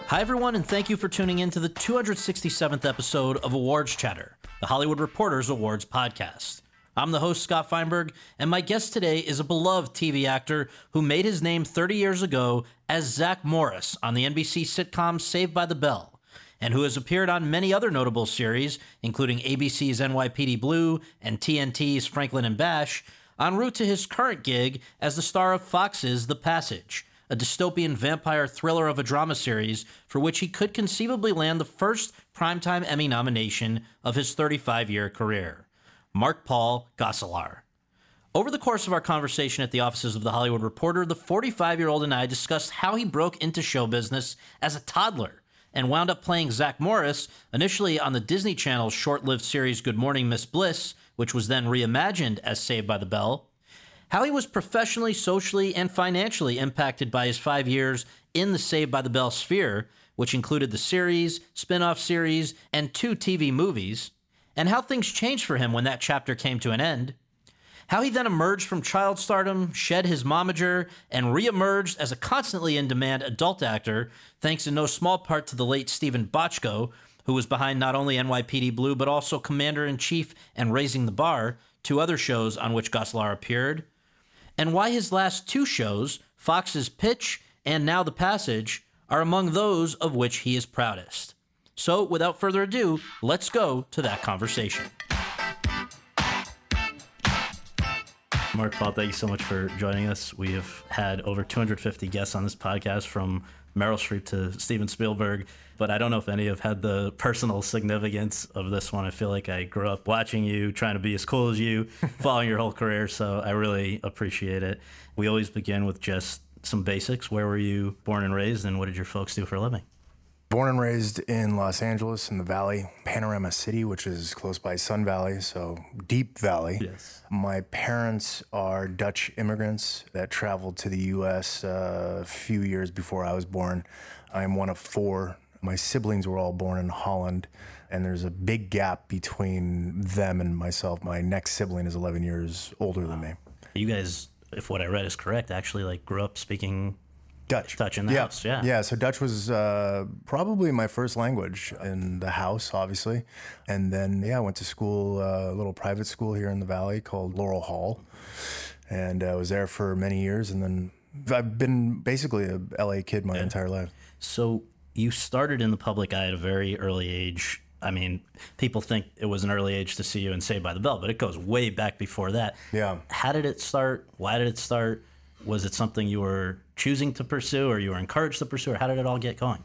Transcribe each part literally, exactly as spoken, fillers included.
Hi, everyone, and thank you for tuning in to the two hundred sixty-seventh episode of Awards Chatter, the Hollywood Reporter's awards podcast. I'm the host, Scott Feinberg, and my guest today is a beloved T V actor who made his name thirty years ago as Zach Morris on the N B C sitcom Saved by the Bell, and who has appeared on many other notable series, including A B C's N Y P D Blue and T N T's Franklin and Bash, en route to his current gig as the star of Fox's The Passage, a dystopian vampire thriller of a drama series for which he could conceivably land the first Primetime Emmy nomination of his thirty-five-year career. Mark-Paul Gosselaar. Over the course of our conversation at the offices of The Hollywood Reporter, the forty-five-year-old and I discussed how he broke into show business as a toddler and wound up playing Zach Morris, initially on the Disney Channel's short-lived series Good Morning, Miss Bliss, which was then reimagined as Saved by the Bell, how he was professionally, socially, and financially impacted by his five years in the Saved by the Bell sphere, which included the series, spin-off series, and two T V movies, and how things changed for him when that chapter came to an end, how he then emerged from child stardom, shed his momager, and re-emerged as a constantly in-demand adult actor, thanks in no small part to the late Stephen Bochco, who was behind not only N Y P D Blue, but also Commander-in-Chief and Raising the Bar, two other shows on which Gosselaar appeared, and why his last two shows, Fox's Pitch and Now the Passage, are among those of which he is proudest. So, without further ado, let's go to that conversation. Mark-Paul, thank you so much for joining us. We have had over two hundred fifty guests on this podcast, from Meryl Streep to Steven Spielberg, but I don't know if any have had the personal significance of this one. I feel like I grew up watching you, trying to be as cool as you, following your whole career, so I really appreciate it. We always begin with just some basics. Where were you born and raised, and what did your folks do for a living? Born and raised in Los Angeles in the Valley, Panorama City, which is close by Sun Valley, so Deep Valley. Yes. My parents are Dutch immigrants that traveled to the U S uh, a few years before I was born. I'm one of four. My siblings were all born in Holland, and there's a big gap between them and myself. My next sibling is eleven years older than me. You guys, if what I read is correct, actually like grew up speaking Dutch. Dutch in the yeah. house, yeah. Yeah, so Dutch was uh, probably my first language in the house, obviously. And then, yeah, I went to school, uh, a little private school here in the Valley called Laurel Hall. And I was there for many years. And then I've been basically a L A kid my yeah. entire life. So you started in the public eye at a very early age. I mean, people think it was an early age to see you in Saved by the Bell, but it goes way back before that. Yeah. How did it start? Why did it start? Was it something you were choosing to pursue, or you were encouraged to pursue, or how did it all get going?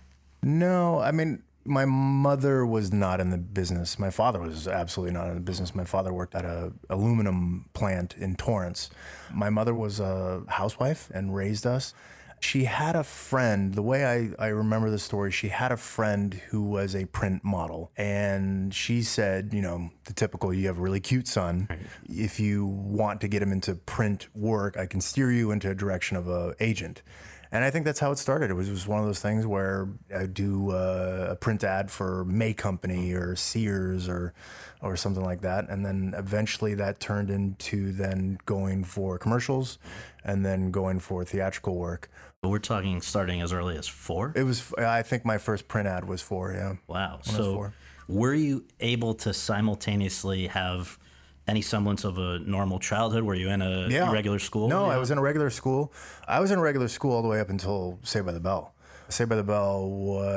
No, I mean, my mother was not in the business. My father was absolutely not in the business. My father worked at a aluminum plant in Torrance. My mother was a housewife and raised us. She had a friend, the way I, I remember the story, she had a friend who was a print model. And she said, you know, the typical, you have a really cute son. Right. If you want to get him into print work, I can steer you into a direction of an agent. And I think that's how it started. It was, it was one of those things where I do uh, a print ad for May Company or Sears or or something like that. And then eventually that turned into then going for commercials and then going for theatrical work. We're talking starting as early as four? It was, I think my first print ad was four, yeah. Wow. So were you able to simultaneously have any semblance of a normal childhood? Were you in a yeah. regular school? No, I was in a regular school. I was in a regular school all the way up until Saved by the Bell. Saved by the Bell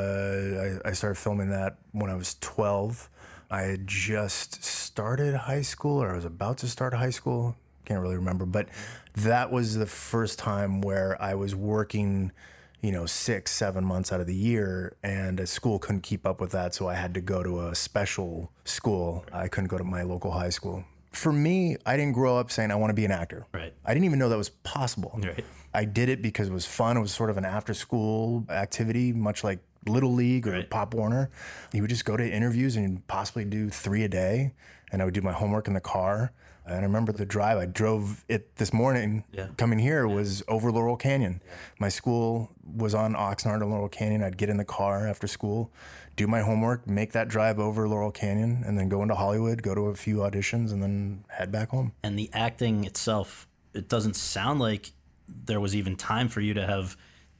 was, I, I started filming that when I was twelve. I had just started high school, or I was about to start high school. Can't really remember, but that was the first time where I was working, you know, six, seven months out of the year, and a school couldn't keep up with that, so I had to go to a special school. I couldn't go to my local high school. For me, I didn't grow up saying I want to be an actor. Right. I didn't even know that was possible. Right. I did it because it was fun. It was sort of an after-school activity, much like Little League or right. Pop Warner. You would just go to interviews and possibly do three a day, and I would do my homework in the car. And I remember the drive. I drove it this morning yeah. coming here yeah. was over Laurel Canyon. Yeah. My school was on Oxnard and Laurel Canyon. I'd get in the car after school, do my homework, make that drive over Laurel Canyon, and then go into Hollywood, go to a few auditions, and then head back home. And the acting itself, it doesn't sound like there was even time for you to have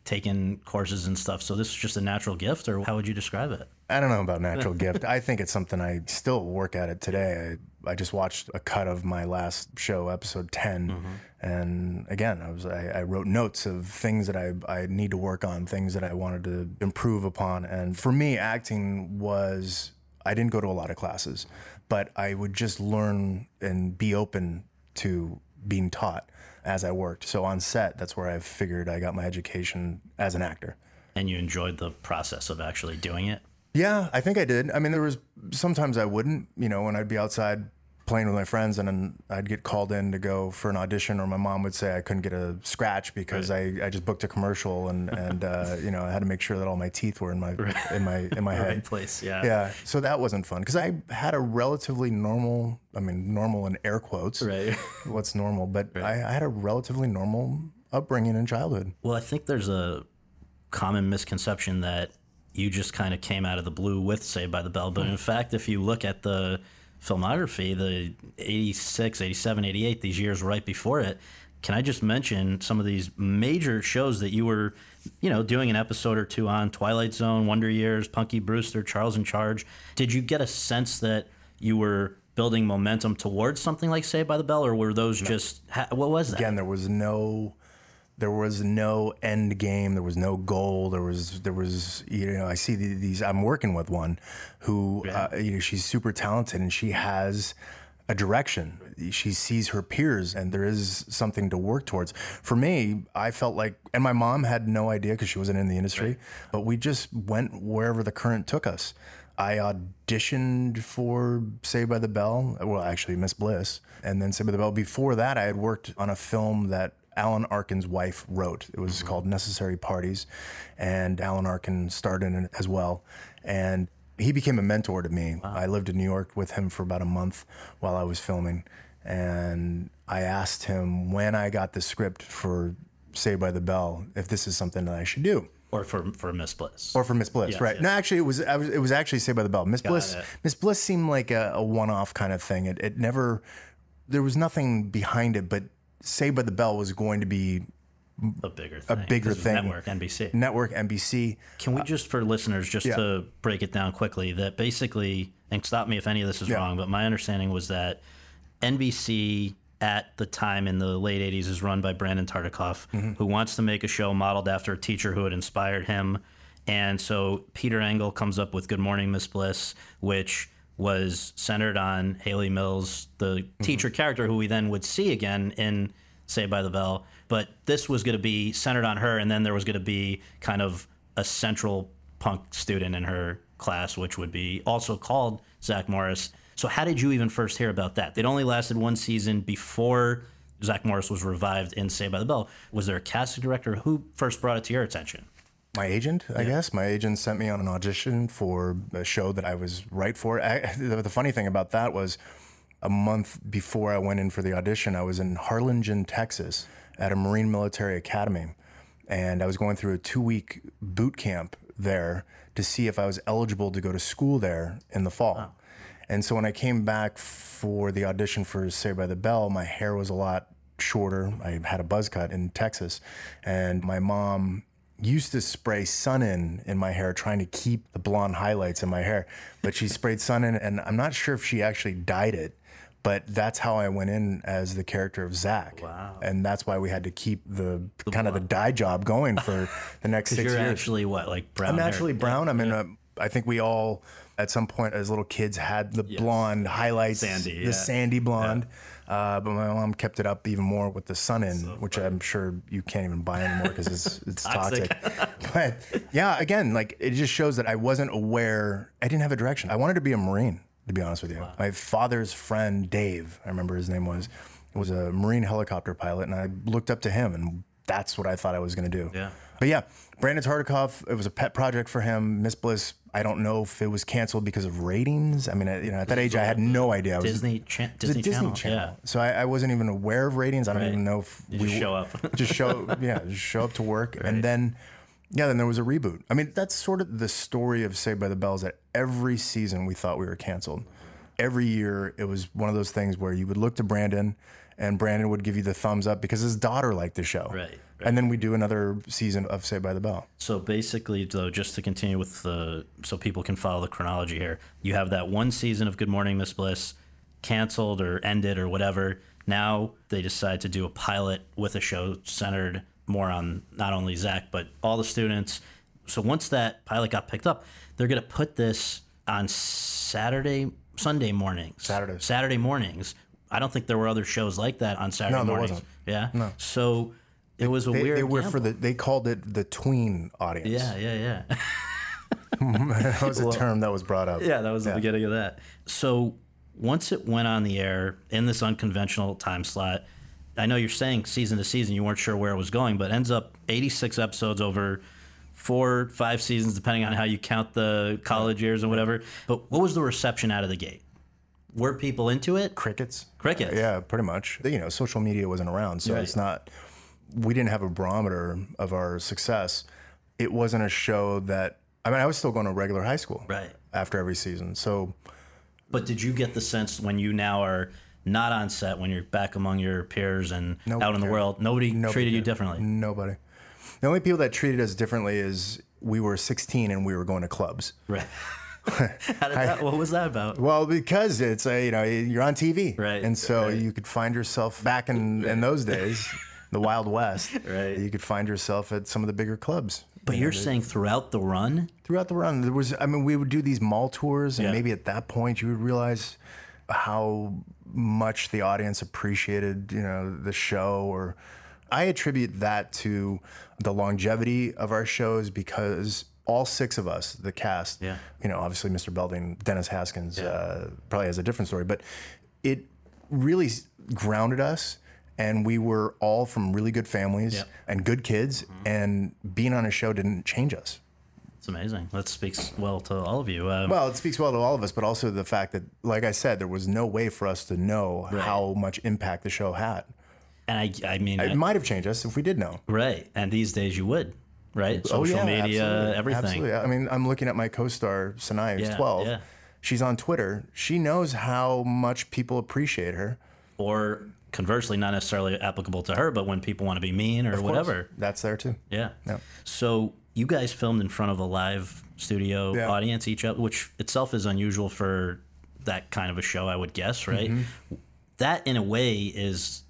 taken courses and stuff. So this is just a natural gift, or how would you describe it? I don't know about natural gift. I think it's something I still work at it today. I, I just watched a cut of my last show, episode ten. Mm-hmm. And again, I was I, I wrote notes of things that I, I need to work on, things that I wanted to improve upon. And for me, acting was, I didn't go to a lot of classes, but I would just learn and be open to being taught as I worked. So on set, that's where I figured I got my education as an actor. And you enjoyed the process of actually doing it? Yeah, I think I did. I mean, there was sometimes I wouldn't, you know, when I'd be outside playing with my friends and then I'd get called in to go for an audition, or my mom would say I couldn't get a scratch because right. I, I just booked a commercial and, and uh, you know, I had to make sure that all my teeth were in my right. in my in my head. Right place, yeah. Yeah. So that wasn't fun because I had a relatively normal, I mean, normal in air quotes. Right. What's normal? But right. I, I had a relatively normal upbringing in childhood. Well, I think there's a common misconception that you just kind of came out of the blue with Saved by the Bell. But in fact, if you look at the filmography, the eighty-six, eighty-seven, eighty-eight, these years right before it, can I just mention some of these major shows that you were, you know, doing an episode or two on? Twilight Zone, Wonder Years, Punky Brewster, Charles in Charge. Did you get a sense that you were building momentum towards something like Saved by the Bell, or were those no. just, what was that? Again, there was no... There was no end game. There was no goal. There was, there was, you know, I see these, I'm working with one who, yeah. uh, you know, she's super talented and she has a direction. She sees her peers and there is something to work towards. For me, I felt like, and my mom had no idea because she wasn't in the industry, right. but we just went wherever the current took us. I auditioned for Saved by the Bell, well, actually Miss Bliss, and then Saved by the Bell. Before that, I had worked on a film that Alan Arkin's wife wrote. It was mm-hmm. called Necessary Parties, and Alan Arkin starred in it as well. And he became a mentor to me. Wow. I lived in New York with him for about a month while I was filming, and I asked him when I got the script for Saved by the Bell if this is something that I should do. Or for for Miss Bliss. Or for Miss Bliss, yes, right? Yes. No, actually, it was I was it was actually Saved by the Bell. Miss Bliss, it. Miss Bliss seemed like a, a one-off kind of thing. It it never, there was nothing behind it, but Saved by the Bell was going to be a bigger thing. A bigger thing. Network, N B C. Network, N B C. Can we just, for listeners, just yeah. to break it down quickly, that basically, and stop me if any of this is yeah. wrong, but my understanding was that N B C at the time in the late eighties is run by Brandon Tartikoff, mm-hmm. who wants to make a show modeled after a teacher who had inspired him. And so Peter Engel comes up with Good Morning, Miss Bliss, which was centered on Haley Mills, the mm-hmm. teacher character who we then would see again in Saved by the Bell. But this was going to be centered on her, and then there was going to be kind of a central punk student in her class, which would be also called Zach Morris. So how did you even first hear about that? It only lasted one season before Zach Morris was revived in Saved by the Bell. Was there a casting director? Who first brought it to your attention? My agent, I yeah. guess. My agent sent me on an audition for a show that I was right for. I, the, the funny thing about that was a month before I went in for the audition, I was in Harlingen, Texas at a Marine Military Academy. And I was going through a two-week boot camp there to see if I was eligible to go to school there in the fall. Wow. And so when I came back for the audition for Saved by the Bell, my hair was a lot shorter. I had a buzz cut in Texas. And my mom used to spray Sun-In in my hair, trying to keep the blonde highlights in my hair. But she sprayed Sun-In, and I'm not sure if she actually dyed it, but that's how I went in as the character of Zach. Wow. And that's why we had to keep the, the kind blonde. of the dye job going for the next six you're years. You're actually what, like brown I'm naturally hair? brown. Yeah. I mean, yeah. uh, I think we all, at some point as little kids, had the yes. blonde highlights, sandy, the yeah. sandy blonde. Yeah. Uh, but my mom kept it up even more with the Sun-In, so which funny. I'm sure you can't even buy anymore because it's, it's toxic. toxic. But yeah, again, like it just shows that I wasn't aware. I didn't have a direction. I wanted to be a Marine, to be honest with you. Wow. My father's friend, Dave, I remember his name was, was a Marine helicopter pilot, and I looked up to him, and that's what I thought I was going to do. Yeah. But yeah, Brandon Tartikoff, it was a pet project for him. Miss Bliss, I don't know if it was canceled because of ratings. I mean, you know, at that age, I had no idea. It was Disney, cha- Disney, Disney Channel. Channel. Yeah. So I, I wasn't even aware of ratings. I don't right. even know if you we just show up. just show, yeah, just show up to work, right. and then, yeah, then there was a reboot. I mean, that's sort of the story of Saved by the Bell. Is that every season we thought we were canceled. Every year it was one of those things where you would look to Brandon, and Brandon would give you the thumbs up because his daughter liked the show. Right. Right. And then we do another season of Saved by the Bell. So basically, though, just to continue with the, so people can follow the chronology here, you have that one season of Good Morning Miss Bliss canceled or ended or whatever. Now they decide to do a pilot with a show centered more on not only Zach, but all the students. So once that pilot got picked up, they're going to put this on Saturday, Sunday mornings. Saturdays. Saturday mornings. I don't think there were other shows like that on Saturday No, there mornings. wasn't. Yeah. No. So it was a They, weird. they were gamble. for the. They called it the tween audience. Yeah, yeah, yeah. That was a term that was brought up. Yeah, that was the beginning of that. So once it went on the air in this unconventional time slot, I know you're saying season to season, you weren't sure where it was going, but ends up eighty-six episodes over four, five seasons, depending on how you count the college years and whatever. But what was the reception out of the gate? Were people into it? Crickets. Crickets. Yeah, pretty much. You know, social media wasn't around, so Right. it's not. We didn't have a barometer of our success. It wasn't a show that. I mean, I was still going to regular high school. Right. After every season, so. But did you get the sense when you now are not on set, when you're back among your peers and Nobody out in the cared. world, nobody, Nobody treated you cared. differently? Nobody. The only people that treated us differently is we were sixteen and we were going to clubs. Right. How did that, what was that about? Well, because it's a, you know, you're on T V, Right, and so right. you could find yourself back in in those days, the Wild West. Right. You could find yourself at some of the bigger clubs. But you're saying throughout the run? Throughout the run, there was. I mean, we would do these mall tours, and Yeah. maybe at that point you would realize how much the audience appreciated, you know, the show. Or I attribute that to the longevity of our shows because all six of us, the cast, Yeah. you know, obviously Mister Belding, Dennis Haskins, uh, probably has a different story, but it really s- grounded us. And we were all from really good families Yeah. and good kids, and being on a show didn't change us. It's amazing. That speaks well to all of you. Uh, Well, it speaks well to all of us, but also the fact that, like I said, there was no way for us to know Right. how much impact the show had. and I, I mean, It I- might have changed us if we did know. right. And these days you would, right? Oh, Social yeah, media, absolutely. everything. Absolutely. I mean, I'm looking at my co-star, Sanaya, who's Yeah, twelve. yeah. She's on Twitter. She knows how much people appreciate her. Or conversely, not necessarily applicable to her, but when people want to be mean or Of course, whatever. That's there too. Yeah. Yeah. So you guys filmed in front of a live studio Yeah. audience each other, which itself is unusual for that kind of a show, I would guess, right? Mm-hmm. That, in a way, is,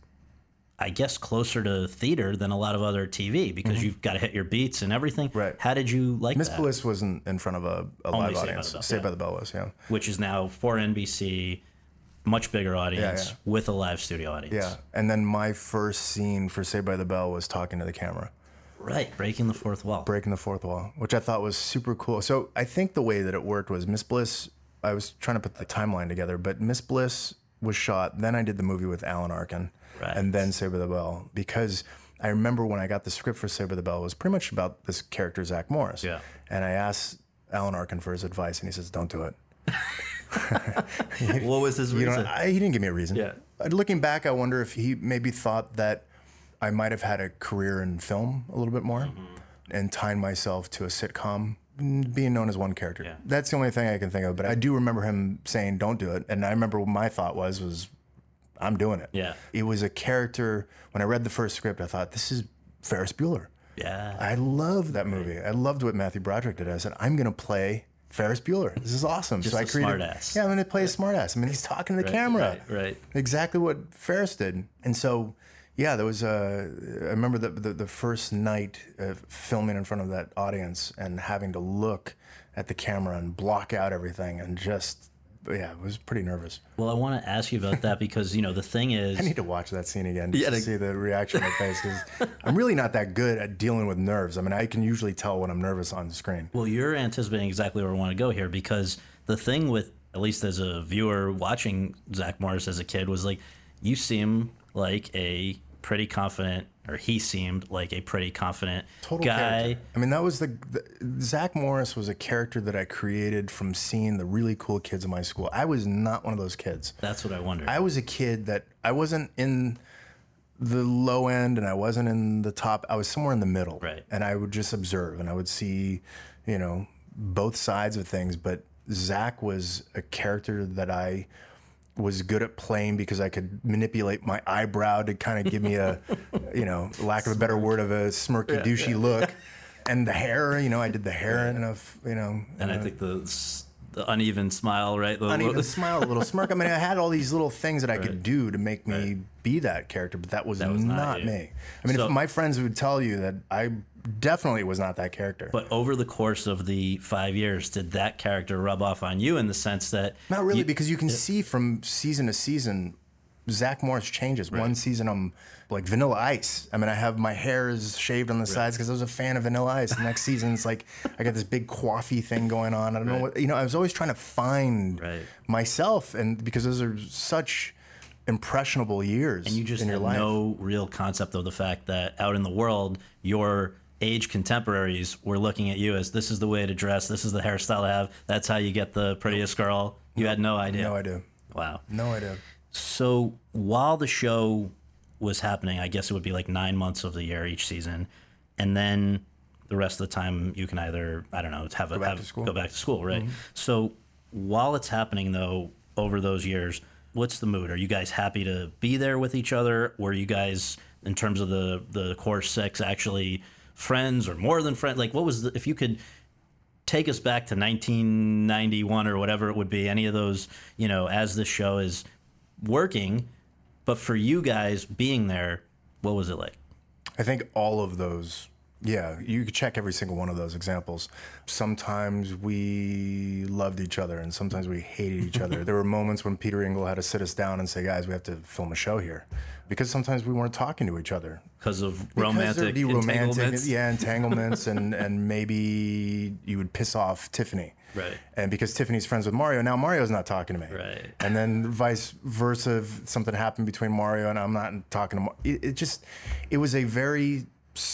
I guess, closer to theater than a lot of other T V because you've got to hit your beats and everything. Mm-hmm. Right. How did you like Miss that? Bliss wasn't in front of a, a live Saved by audience. the Bell, Saved yeah. by the Bell was, yeah. Which is now for N B C, much bigger audience yeah. with a live studio audience. Yeah. And then my first scene for Saved by the Bell was talking to the camera. Right. Breaking the fourth wall. Breaking the fourth wall, which I thought was super cool. So I think the way that it worked was Miss Bliss, I was trying to put the timeline together, but Miss Bliss was shot. Then I did the movie with Alan Arkin, Right. and then Saved by the Bell, because I remember when I got the script for Saved by the Bell, it was pretty much about this character, Zach Morris. Yeah. And I asked Alan Arkin for his advice, and he says, don't do it. What was his You reason? know, I, he didn't give me a reason. Yeah. Uh, Looking back, I wonder if he maybe thought that I might have had a career in film a little bit more Mm-hmm. and tying myself to a sitcom, mm, being known as one character. Yeah. That's the only thing I can think of. But I do remember him saying, don't do it. And I remember what my thought was, was I'm doing it. Yeah. It was a character. When I read the first script, I thought, this is Ferris Bueller. yeah. I loved that movie. I loved what Matthew Broderick did. I said, I'm going to play Ferris Bueller. This is awesome. Just so I a created, smartass. Yeah, I'm going to play a smartass. I mean, he's talking to the camera. Right, right. Exactly what Ferris did. And so, yeah, there was a. I remember the the, the first night of filming in front of that audience and having to look at the camera and block out everything and just. Yeah, it was pretty nervous. Well, I want to ask you about that because, you know, the thing is... I need to watch that scene again just Yeah, to to- see the reaction on my face because I'm really not that good at dealing with nerves. I mean, I can usually tell when I'm nervous on the screen. Well, you're anticipating exactly where I want to go here because the thing with, at least as a viewer watching Zach Morris as a kid, was like, you seem like a pretty confident, or he seemed like a pretty confident Total guy. character. I mean, that was the, the Zach Morris was a character that I created from seeing the really cool kids in my school. I was not one of those kids. That's what I wondered. I was a kid that I wasn't in the low end and I wasn't in the top. I was somewhere in the middle. Right. And I would just observe and I would see, you know, both sides of things. But Zach was a character that I was good at playing because I could manipulate my eyebrow to kind of give me a, you know, lack of a better word, of a smirky, yeah, douchey yeah, look. Yeah. And the hair, you know, I did the hair and enough, you know. And uh, I think the the uneven smile, right? The uneven little, smile, a little smirk. I mean, I had all these little things that I right. could do to make me right. be that character, but that was, that was not, not me. I mean, so, if my friends would tell you that I definitely was not that character. But over the course of the five years, did that character rub off on you in the sense that... Not really, you, because you can it, see from season to season, Zach Morris changes. Right. One season I'm like Vanilla Ice. I mean, I have my hair is shaved on the right. sides because I was a fan of Vanilla Ice. The next season it's like I got this big coiffy thing going on. I don't right. know what, you know, I was always trying to find right. myself, and because those are such impressionable years and you just in your have life. No real concept of the fact that out in the world, your age contemporaries were looking at you as this is the way to dress, this is the hairstyle to have, that's how you get the prettiest girl. You had no idea. No idea. Wow. No idea. So while the show was happening, I guess it would be like nine months of the year each season, and then the rest of the time you can either, I don't know, have a, go back have, to school. Go back to school, right? Mm-hmm. So while it's happening, though, over those years, what's the mood? Are you guys happy to be there with each other? Were you guys, in terms of the the core six, actually friends or more than friends? Like, what was the, if you could take us back to nineteen ninety-one or whatever it would be, any of those, you know, as this show is working, but for you guys being there, what was it like? I think all of those, yeah, you could check every single one of those examples. Sometimes we loved each other and sometimes we hated each other. There were moments when Peter Engel had to sit us down and say, guys, we have to film a show here. Because sometimes we weren't talking to each other. Because of because romantic be romantic, entanglements? Yeah, entanglements, and, and maybe you would piss off Tiffany. Right. And because Tiffany's friends with Mario, now Mario's not talking to me. Right. And then vice versa, if something happened between Mario and I'm not talking to Mario. It, it just, it was a very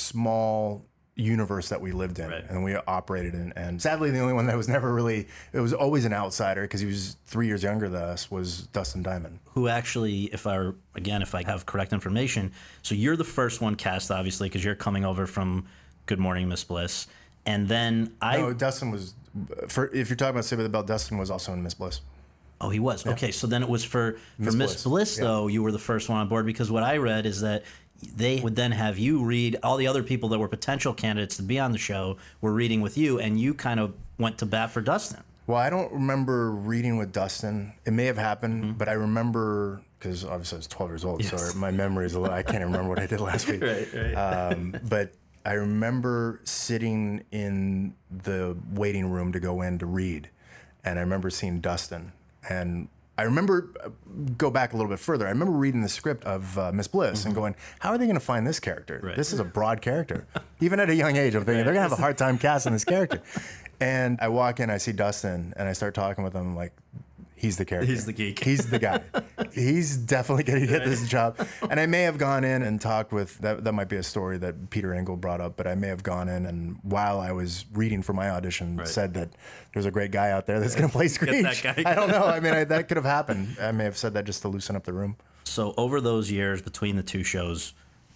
small universe that we lived in, right. and we operated in. And sadly, the only one that was never really, it was always an outsider because he was three years younger than us, was Dustin Diamond. Who actually, if I, again, if I have correct information, so you're the first one cast, obviously, because you're coming over from Good Morning, Miss Bliss. And then I... No, Dustin was, for if you're talking about Saved by the Bell, Dustin was also in Miss Bliss. Oh, he was? Yeah. Okay, so then it was for, for Miss Bliss, Miss Bliss though, yeah. you were the first one on board, because what I read is that they would then have you read, all the other people that were potential candidates to be on the show were reading with you, and you kind of went to bat for Dustin. Well, I don't remember reading with Dustin. It may have happened, mm-hmm. but I remember, because obviously I was twelve years old, yes. so my memory is a little, I can't even remember what I did last week. Right, right. Um, but I remember sitting in the waiting room to go in to read, and I remember seeing Dustin. And I remember, go back a little bit further, I remember reading the script of uh, Miss Bliss mm-hmm. and going, how are they going to find this character? Right. This is a broad character. Even at a young age, I'm thinking, right. they're going to have a hard time casting this character. And I walk in, I see Dustin, and I start talking with him like, he's the character. He's the geek. He's the guy. He's definitely going to get Right. this job. And I may have gone in and talked with, that That might be a story that Peter Engel brought up, but I may have gone in and while I was reading for my audition, right. said that there's a great guy out there that's going to play Screech. Get that guy. I don't know. I mean, I, that could have happened. I may have said that just to loosen up the room. So over those years between the two shows,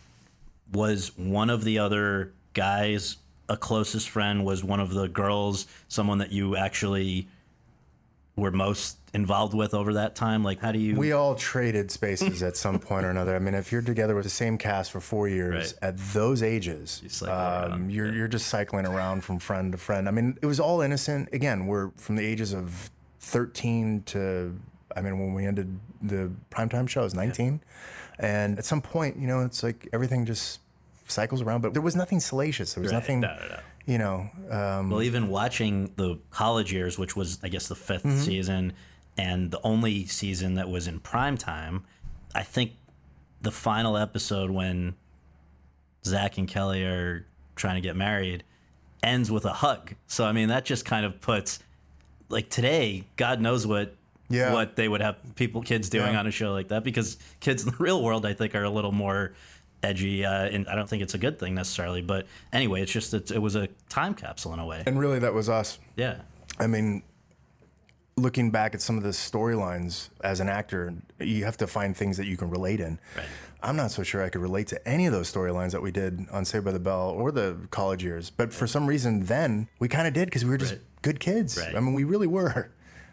was one of the other guys a closest friend? Was one of the girls someone that you actually were most involved with over that time? Like, how do you... We all traded spaces at some point or another. I mean, if you're together with the same cast for four years, right. at those ages, you um, you're, yeah. you're just cycling around from friend to friend. I mean, it was all innocent. Again, we're from the ages of thirteen to, I mean, when we ended the primetime show, it was nineteen. Yeah. And at some point, you know, it's like everything just cycles around, but there was nothing salacious. There was right. nothing... No, no, no. You know, um, well, even watching the college years, which was, I guess, the fifth mm-hmm. season, and the only season that was in prime time, I think the final episode when Zach and Kelly are trying to get married ends with a hug. So, I mean, that just kind of puts, like today, God knows what yeah. what they would have people, kids doing yeah. on a show like that, because kids in the real world, I think, are a little more edgy, uh, and I don't think it's a good thing necessarily, but anyway, it's just it, it was a time capsule in a way. And really, that was us. Yeah. I mean, looking back at some of the storylines as an actor, you have to find things that you can relate in. Right. I'm not so sure I could relate to any of those storylines that we did on Saved by the Bell or the college years, but for some reason then, we kind of did because we were just right. good kids. Right. I mean, we really were.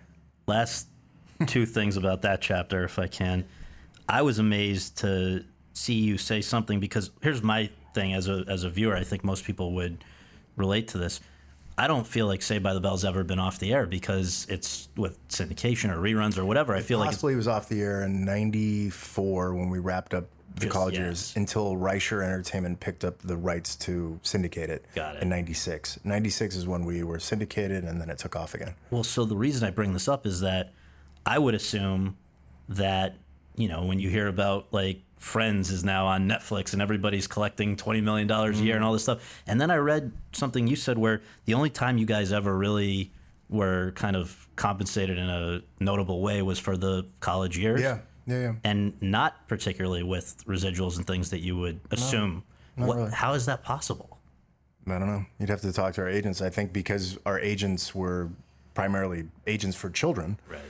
Last two things about that chapter, if I can. I was amazed to see you say something, because here's my thing as a as a viewer. I think most people would relate to this. I don't feel like Saved by the Bell's ever been off the air because it's with syndication or reruns or whatever. I feel like Possibly it was off the air in ninety-four when we wrapped up the Just- college yes. years, until Reicher Entertainment picked up the rights to syndicate it, Got it. in ninety-six. ninety-six is when we were syndicated, and then it took off again. Well, so the reason I bring this up is that I would assume that, you know, when you hear about like Friends is now on Netflix and everybody's collecting twenty million dollars a year and all this stuff. And then I read something you said where the only time you guys ever really were kind of compensated in a notable way was for the college years. Yeah, yeah, yeah. And not particularly with residuals and things that you would assume. What, really. How is that possible? I don't know. You'd have to talk to our agents. I think because our agents were primarily agents for children. Right.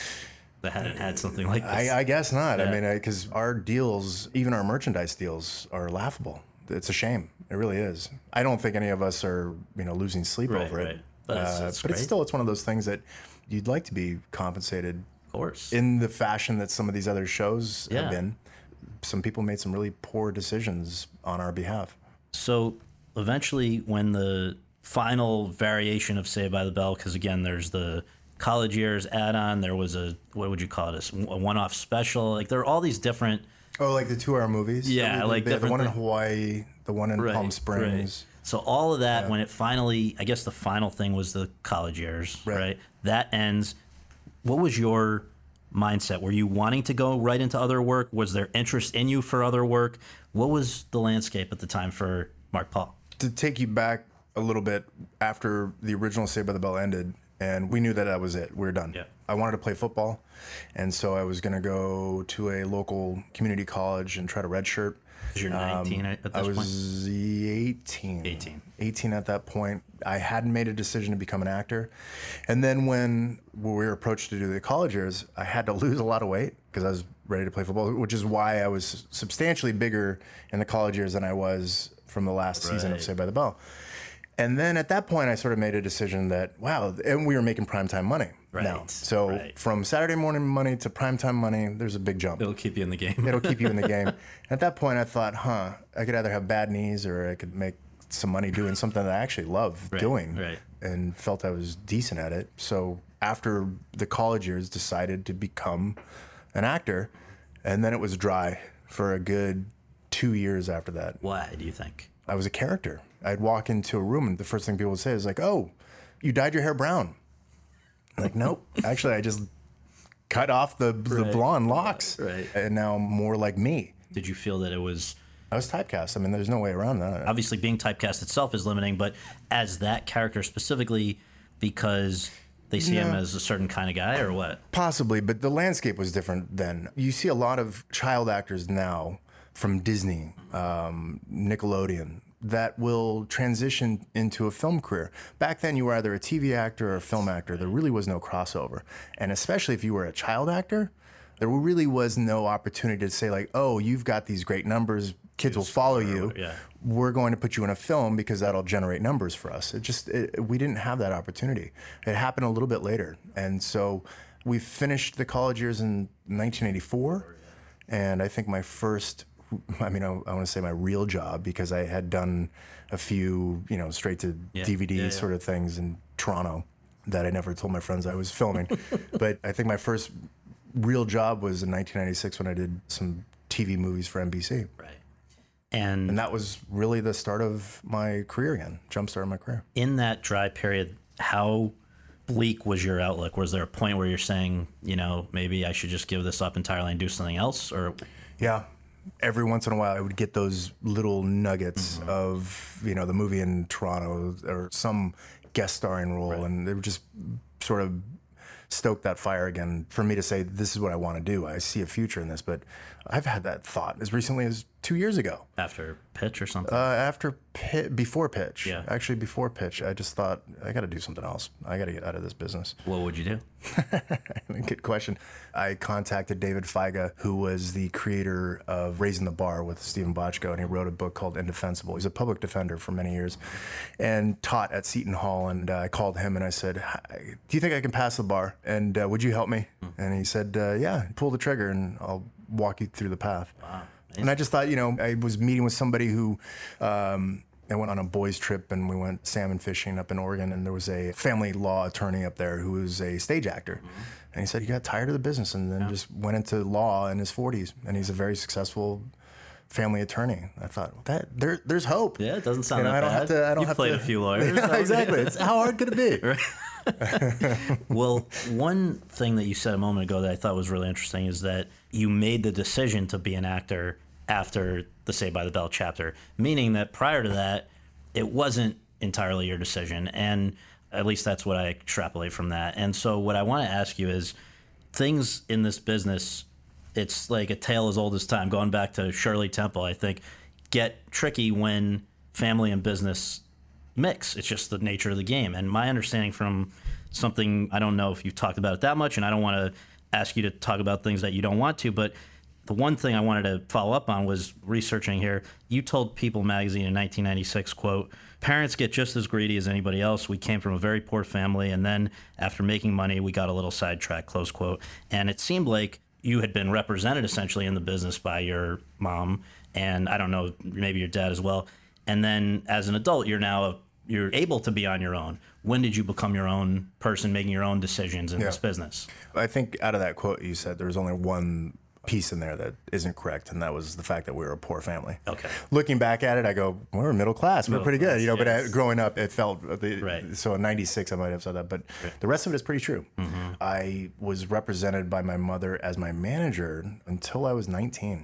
That hadn't had something like this. I, I guess not. Yeah. I mean, because our deals, even our merchandise deals, are laughable. It's a shame. It really is. I don't think any of us are, you know, losing sleep Right, over right. it. But it's- Uh, it's but it's great. still, it's one of those things that you'd like to be compensated Of course. in the fashion that some of these other shows Yeah. have been. Some people made some really poor decisions on our behalf. So eventually, when the final variation of Saved by the Bell, because again, there's the college years add-on, there was a, what would you call it, a one-off special. Like there are all these different. Oh, like the two-hour movies? Yeah, The- the- like the, the different one in thing- Hawaii, the one in Right, Palm Springs. right. So all of that, when it finally, I guess the final thing was the college years, right? Right. That ends. What was your mindset? Were you wanting to go right into other work? Was there interest in you for other work? What was the landscape at the time for Mark Paul? To take you back a little bit, after the original Saved by the Bell ended, and we knew that that was it, we were done. Yeah. I wanted to play football, and so I was going to go to a local community college and try to redshirt. Because you're nineteen at this I point? was eighteen. eighteen. eighteen at that point. I hadn't made a decision to become an actor. And then when we were approached to do the college years, I had to lose a lot of weight because I was ready to play football, which is why I was substantially bigger in the college years than I was from the last season of Right. Saved by the Bell. And then at that point, I sort of made a decision that, wow, and we were making primetime money Right, now. So right. from Saturday morning money to primetime money, there's a big jump. It'll keep you in the game. It'll keep you in the game. And at that point, I thought, huh, I could either have bad knees or I could make some money doing something that I actually love Right, doing right. and felt I was decent at it. So after the college years, decided to become an actor. And then it was dry for a good two years after that. Why do you think? I was a character. I'd walk into a room and the first thing people would say is like, oh, you dyed your hair brown. I'm like, nope. Actually, I just cut off the, the Right. blonde locks. Right. And now I'm more like me. Did you feel that it was I was typecast. I mean, there's no way around that. obviously being typecast itself is limiting, but as that character specifically because they see him No. as a certain kind of guy, or what? Possibly, but the landscape was different then. You see a lot of child actors now from Disney, um, Nickelodeon, that will transition into a film career. Back then, you were either a T V actor or a film actor. There really was no crossover. And especially if you were a child actor, there really was no opportunity to say like, oh, you've got these great numbers, kids will follow you. yeah. We're going to put you in a film because that'll generate numbers for us. It just, it, we didn't have that opportunity. It happened a little bit later. And so we finished the college years in nineteen eighty-four. And I think my first, I mean, I, I want to say my real job, because I had done a few, you know, straight to Yeah, D V D yeah, yeah. sort of things in Toronto that I never told my friends I was filming. But I think my first real job was in nineteen ninety-six when I did some T V movies for N B C. Right. And, And that was really the start of my career again, jumpstart my career. in that dry period, how bleak was your outlook? Was there a point where you're saying, you know, maybe I should just give this up entirely and do something else? Or Yeah. Every once in a while, I would get those little nuggets Mm-hmm. of, you know, the movie in Toronto or some guest starring role. And they would just sort of stoke that fire again for me to say, this is what I want to do. I see a future in this. But I've had that thought as recently as two years ago. after pitch or something? Uh, after pit, before pitch, Yeah. actually before pitch, I just thought I got to do something else. I got to get out of this business. What would you do? Good question. I contacted David Feiga, who was the creator of Raising the Bar with Stephen Bochco, and he wrote a book called Indefensible. He's a public defender for many years and taught at Seton Hall. And uh, I called him and I said, "Hi, do you think I can pass the bar? And uh, would you help me?" And he said, uh, yeah, pull the trigger and I'll walk you through the path. Wow. And I just thought, you know, I was meeting with somebody who, um, I went on a boys trip and we went salmon fishing up in Oregon, and there was a family law attorney up there who was a stage actor. Mm-hmm. And he said he got tired of the business and then yeah. just went into law in his forties, and he's a very successful family attorney. I thought that there, there's hope. Yeah, it doesn't sound you know, that I don't bad. Have to, I don't You've have played to, a few lawyers. Yeah, so. Exactly. It's, how hard could it be? Well, one thing that you said a moment ago that I thought was really interesting is that you made the decision to be an actor after the Saved by the Bell chapter, meaning that prior to that, it wasn't entirely your decision. And at least that's what I extrapolate from that. And so what I want to ask you is, things in this business, it's like a tale as old as time, going back to Shirley Temple, I think, get tricky when family and business mix. It's just the nature of the game. And my understanding from something, I don't know if you've talked about it that much, and I don't want to ask you to talk about things that you don't want to, but the one thing I wanted to follow up on was researching here. You told People magazine in nineteen ninety-six, quote, "Parents get just as greedy as anybody else. We came from a very poor family, and then after making money, we got a little sidetracked," close quote. And it seemed like you had been represented essentially in the business by your mom, and I don't know, maybe your dad as well. And then as an adult, you're now a, you're able to be on your own. When did you become your own person, making your own decisions in yeah. this business? I think out of that quote you said, there was only one piece in there that isn't correct, and that was the fact that we were a poor family. Okay. Looking back at it, I go, we we're middle class. Middle we're pretty class, good, you know. Yes. But I, growing up, it felt the, right. So in ninety-six, I might have said that, but right. the rest of it is pretty true. Mm-hmm. I was represented by my mother as my manager until I was nineteen,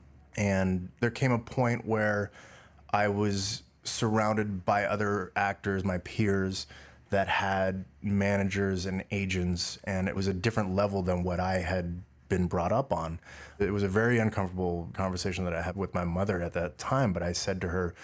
and there came a point where I was surrounded by other actors, my peers, that had managers and agents, and it was a different level than what I had been brought up on. It was a very uncomfortable conversation that I had with my mother at that time, but I said to her,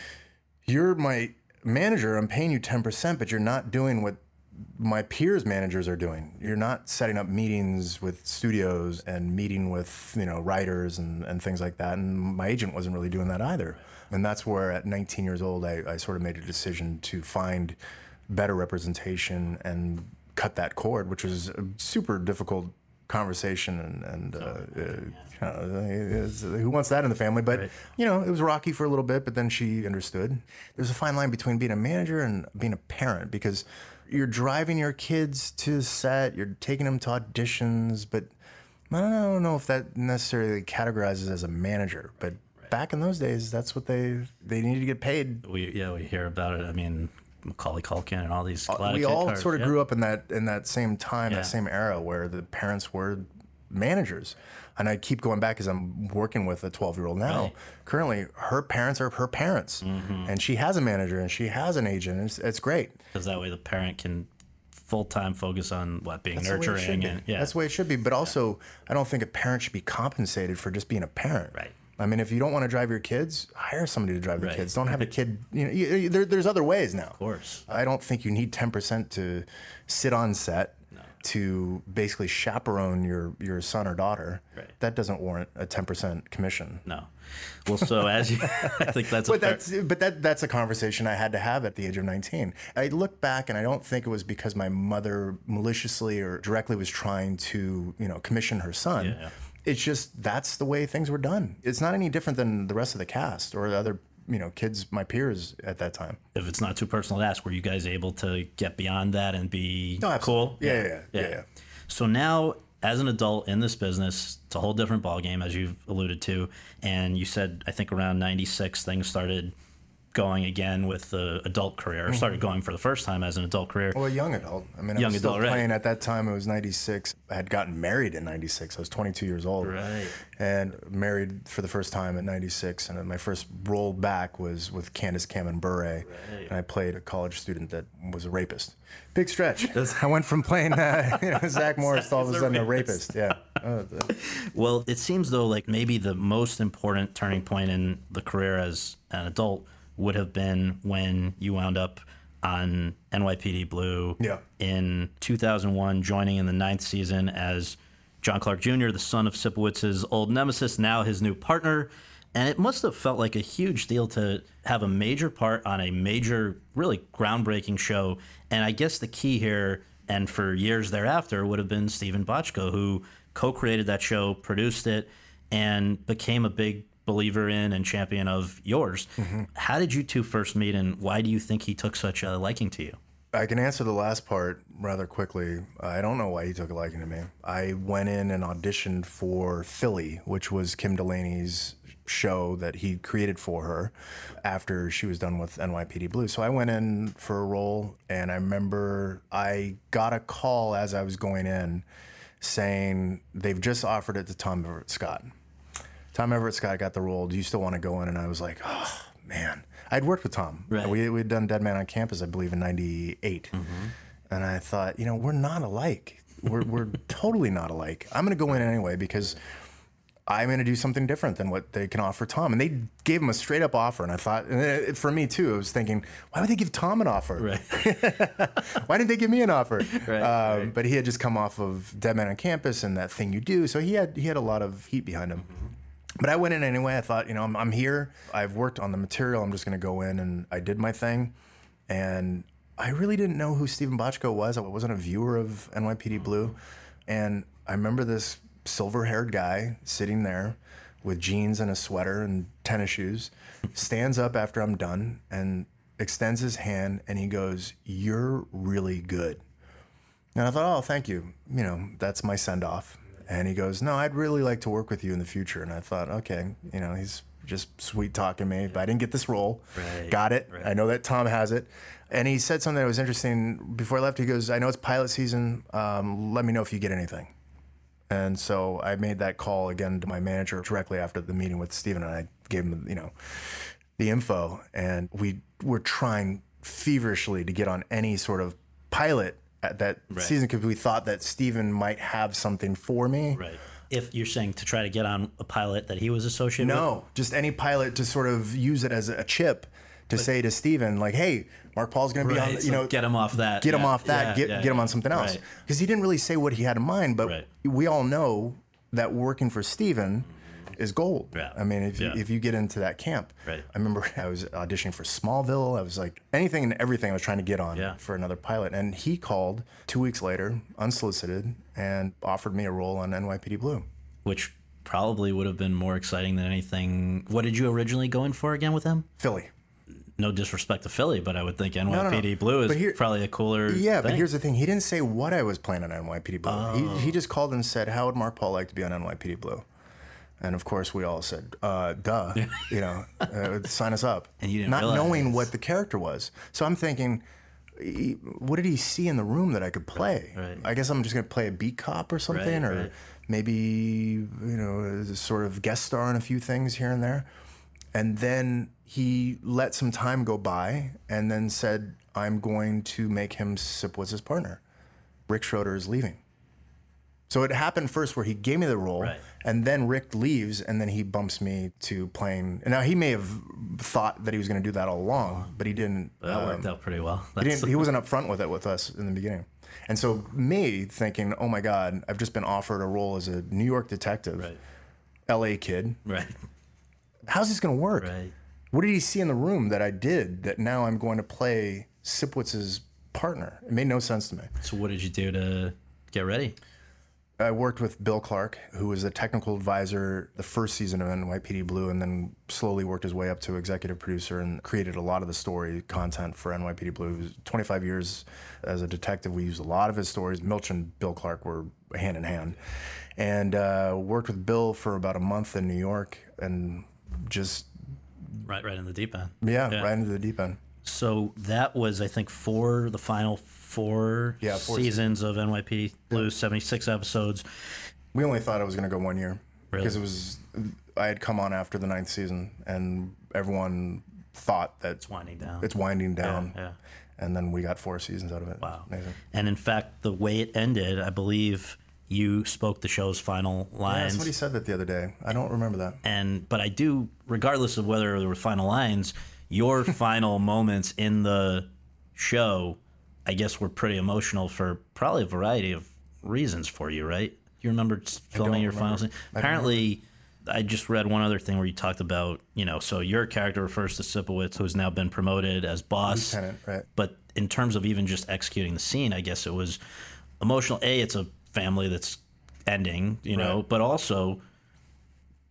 "You're my manager, I'm paying you ten percent, but you're not doing what my peers' managers are doing. You're not setting up meetings with studios and meeting with, you know, writers and, and things like that. And my agent wasn't really doing that either." And that's where at nineteen years old, I, I sort of made a decision to find better representation and cut that cord, which was a super difficult conversation, and, and uh, uh, you know, who wants that in the family? But right. you know, it was rocky for a little bit, but then she understood. There's a fine line between being a manager and being a parent, because you're driving your kids to set, you're taking them to auditions, but I don't know if that necessarily categorizes as a manager. But right. back in those days, that's what they they needed to get paid. We yeah, we hear about it. I mean, Macaulay Culkin and all these. Uh, we all cards. sort of yeah. grew up in that in that same time, yeah. that same era where the parents were managers. And I keep going back because I'm working with a twelve-year-old now. Right. Currently, her parents are her parents, mm-hmm. and she has a manager and she has an agent. And it's, it's great because that way the parent can full time focus on what being That's nurturing and yeah, that's the way it should be. But also, I don't think a parent should be compensated for just being a parent. Right. I mean, if you don't want to drive your kids, hire somebody to drive your right. kids. Don't have a kid. You know, you, there, there's other ways now. Of course. I don't think you need ten percent to sit on set no. to basically chaperone your, your son or daughter. Right. That doesn't warrant a ten percent commission. No. Well, so as you, I think that's. but a fair... that's but that that's a conversation I had to have at the age of nineteen. I look back and I don't think it was because my mother maliciously or directly was trying to, you know, commission her son. Yeah, yeah. It's just that's the way things were done. It's not any different than the rest of the cast or the other, you know, kids, my peers at that time. If it's not too personal to ask, were you guys able to get beyond that and be no, cool? Yeah yeah yeah, yeah, yeah, yeah. So now, as an adult in this business, it's a whole different ballgame, as you've alluded to. And you said, I think around ninety-six, things started going again with the adult career, or started going for the first time as an adult career. Well, a young adult. I mean, I young was still adult, playing right. at that time. It was ninety-six. I had gotten married in ninety-six. I was twenty-two years old. Right. And married for the first time at ninety-six. And my first role back was with Candace Cameron Bure. Right. And I played a college student that was a rapist. Big stretch. I went from playing uh, you know, Zach Morris to all of a sudden a rapist. Yeah. Oh, well, it seems though like maybe the most important turning point in the career as an adult would have been when you wound up on N Y P D Blue yeah. in two thousand one, joining in the ninth season as John Clark Junior, the son of Sipowitz's old nemesis, now his new partner. And it must have felt like a huge deal to have a major part on a major, really groundbreaking show. And I guess the key here, and for years thereafter, would have been Stephen Bochco, who co-created that show, produced it. and became a big believer in and champion of yours. Mm-hmm. How did you two first meet, and why do you think he took such a liking to you? I can answer the last part rather quickly. I don't know why he took a liking to me. I went in and auditioned for Philly, which was Kim Delaney's show that he created for her after she was done with N Y P D Blue. So I went in for a role, and I remember I got a call as I was going in saying they've just offered it to Tom Everett Scott. Tom Everett Scott got the role. Do you still want to go in? And I was like, oh, man. I'd worked with Tom. Right. We, we'd done Dead Man on Campus, I believe, in ninety-eight. Mm-hmm. And I thought, you know, we're not alike. We're, we're totally not alike. I'm going to go in anyway because I'm going to do something different than what they can offer Tom. And they gave him a straight up offer. And I thought, and it, for me too, I was thinking, why would they give Tom an offer? Right. Why didn't they give me an offer? Right, um, right. But he had just come off of Dead Man on Campus and That Thing You Do. So he had, he had a lot of heat behind him. Mm-hmm. But I went in anyway. I thought, you know, I'm, I'm here. I've worked on the material. I'm just going to go in, and I did my thing. And I really didn't know who Steven Bochco was. I wasn't a viewer of N Y P D Blue. And I remember this silver-haired guy sitting there with jeans and a sweater and tennis shoes, stands up after I'm done and extends his hand, and he goes, "You're really good." And I thought, oh, thank you. You know, that's my send-off. And he goes, "No, I'd really like to work with you in the future." And I thought, okay, you know, he's just sweet talking me, but I didn't get this role. Right, Got it. right. I know that Tom has it. And he said something that was interesting before I left. He goes, "I know it's pilot season. Um, let me know if you get anything." And so I made that call again to my manager directly after the meeting with Steven, and I gave him, you know, the info. And we were trying feverishly to get on any sort of pilot at that Right. season because we thought that Steven might have something for me. Right. If you're saying to try to get on a pilot that he was associated with? No, just any pilot to sort of use it as a chip to but, say to Steven, like, hey, Mark Paul's going to be right, on, you so know. get him off that. Get yeah, him off that, yeah, get, yeah, get him yeah. on something else. Right. Because he didn't really say what he had in mind, but Right. we all know that working for Steven is gold. Yeah. I mean, if, Yeah. you, if you get into that camp. Right. I remember I was auditioning for Smallville. I was like, anything and everything I was trying to get on Yeah. for another pilot. And he called two weeks later, unsolicited, and offered me a role on N Y P D Blue. Which probably would have been more exciting than anything. What did you originally go in for again with him? Philly. No disrespect to Philly, but I would think N Y P D No, no, no. Blue is But here- probably a cooler Yeah, thing. but here's the thing. He didn't say what I was playing on N Y P D Blue. Oh. He, he just called and said, how would Mark Paul like to be on N Y P D Blue? And of course, we all said, uh, duh, you know, uh, sign us up. And you didn't Not realize. knowing what the character was. So I'm thinking, he- what did he see in the room that I could play? Right, right. I guess I'm just going to play a beat cop or something, Right, or right. maybe, you know, a sort of guest star in a few things here and there. And then he let some time go by and then said, I'm going to make him Sipwitz's partner. Rick Schroeder is leaving. So it happened first where he gave me the role, Right. and then Rick leaves, and then he bumps me to playing. And now he may have thought that he was going to do that all along, but he didn't. That um, worked out pretty well. he, That's- didn't, he wasn't upfront with it with us in the beginning. And so me thinking, oh my God, I've just been offered a role as a New York detective, Right. L A kid. Right. How's this going to work? Right. What did he see in the room that I did that now I'm going to play Sipwitz's partner? It made no sense to me. So what did you do to get ready? I worked with Bill Clark, who was the technical advisor the first season of N Y P D Blue, and then slowly worked his way up to executive producer and created a lot of the story content for N Y P D Blue. It was twenty-five years as a detective. We used a lot of his stories. Milch and Bill Clark were hand in hand. And uh, worked with Bill for about a month in New York and just, Right, right in the deep end. yeah, right into the deep end. So that was, I think, four the final four, Yeah, four seasons of N Y P D Blue, seventy-six episodes. We only thought it was going to go one year Really? because it was. I had come on after the ninth season, and everyone thought that It's winding down. it's winding down. Yeah, yeah. And then we got four seasons out of it. Wow. Amazing. And in fact, the way it ended, I believe you spoke the show's final Yeah, lines. somebody said that the other day. I don't remember that. and but I do, regardless of whether there were final lines, your final moments in the show, I guess, were pretty emotional for probably a variety of reasons for you, right? You remember filming your final remember. scene? I don't Apparently, I just read one other thing where you talked about, you know, so your character refers to Sipowicz, who's now been promoted as boss. Lieutenant, right. But in terms of even just executing the scene, I guess it was emotional. A, it's a family that's ending, you know, Right. but also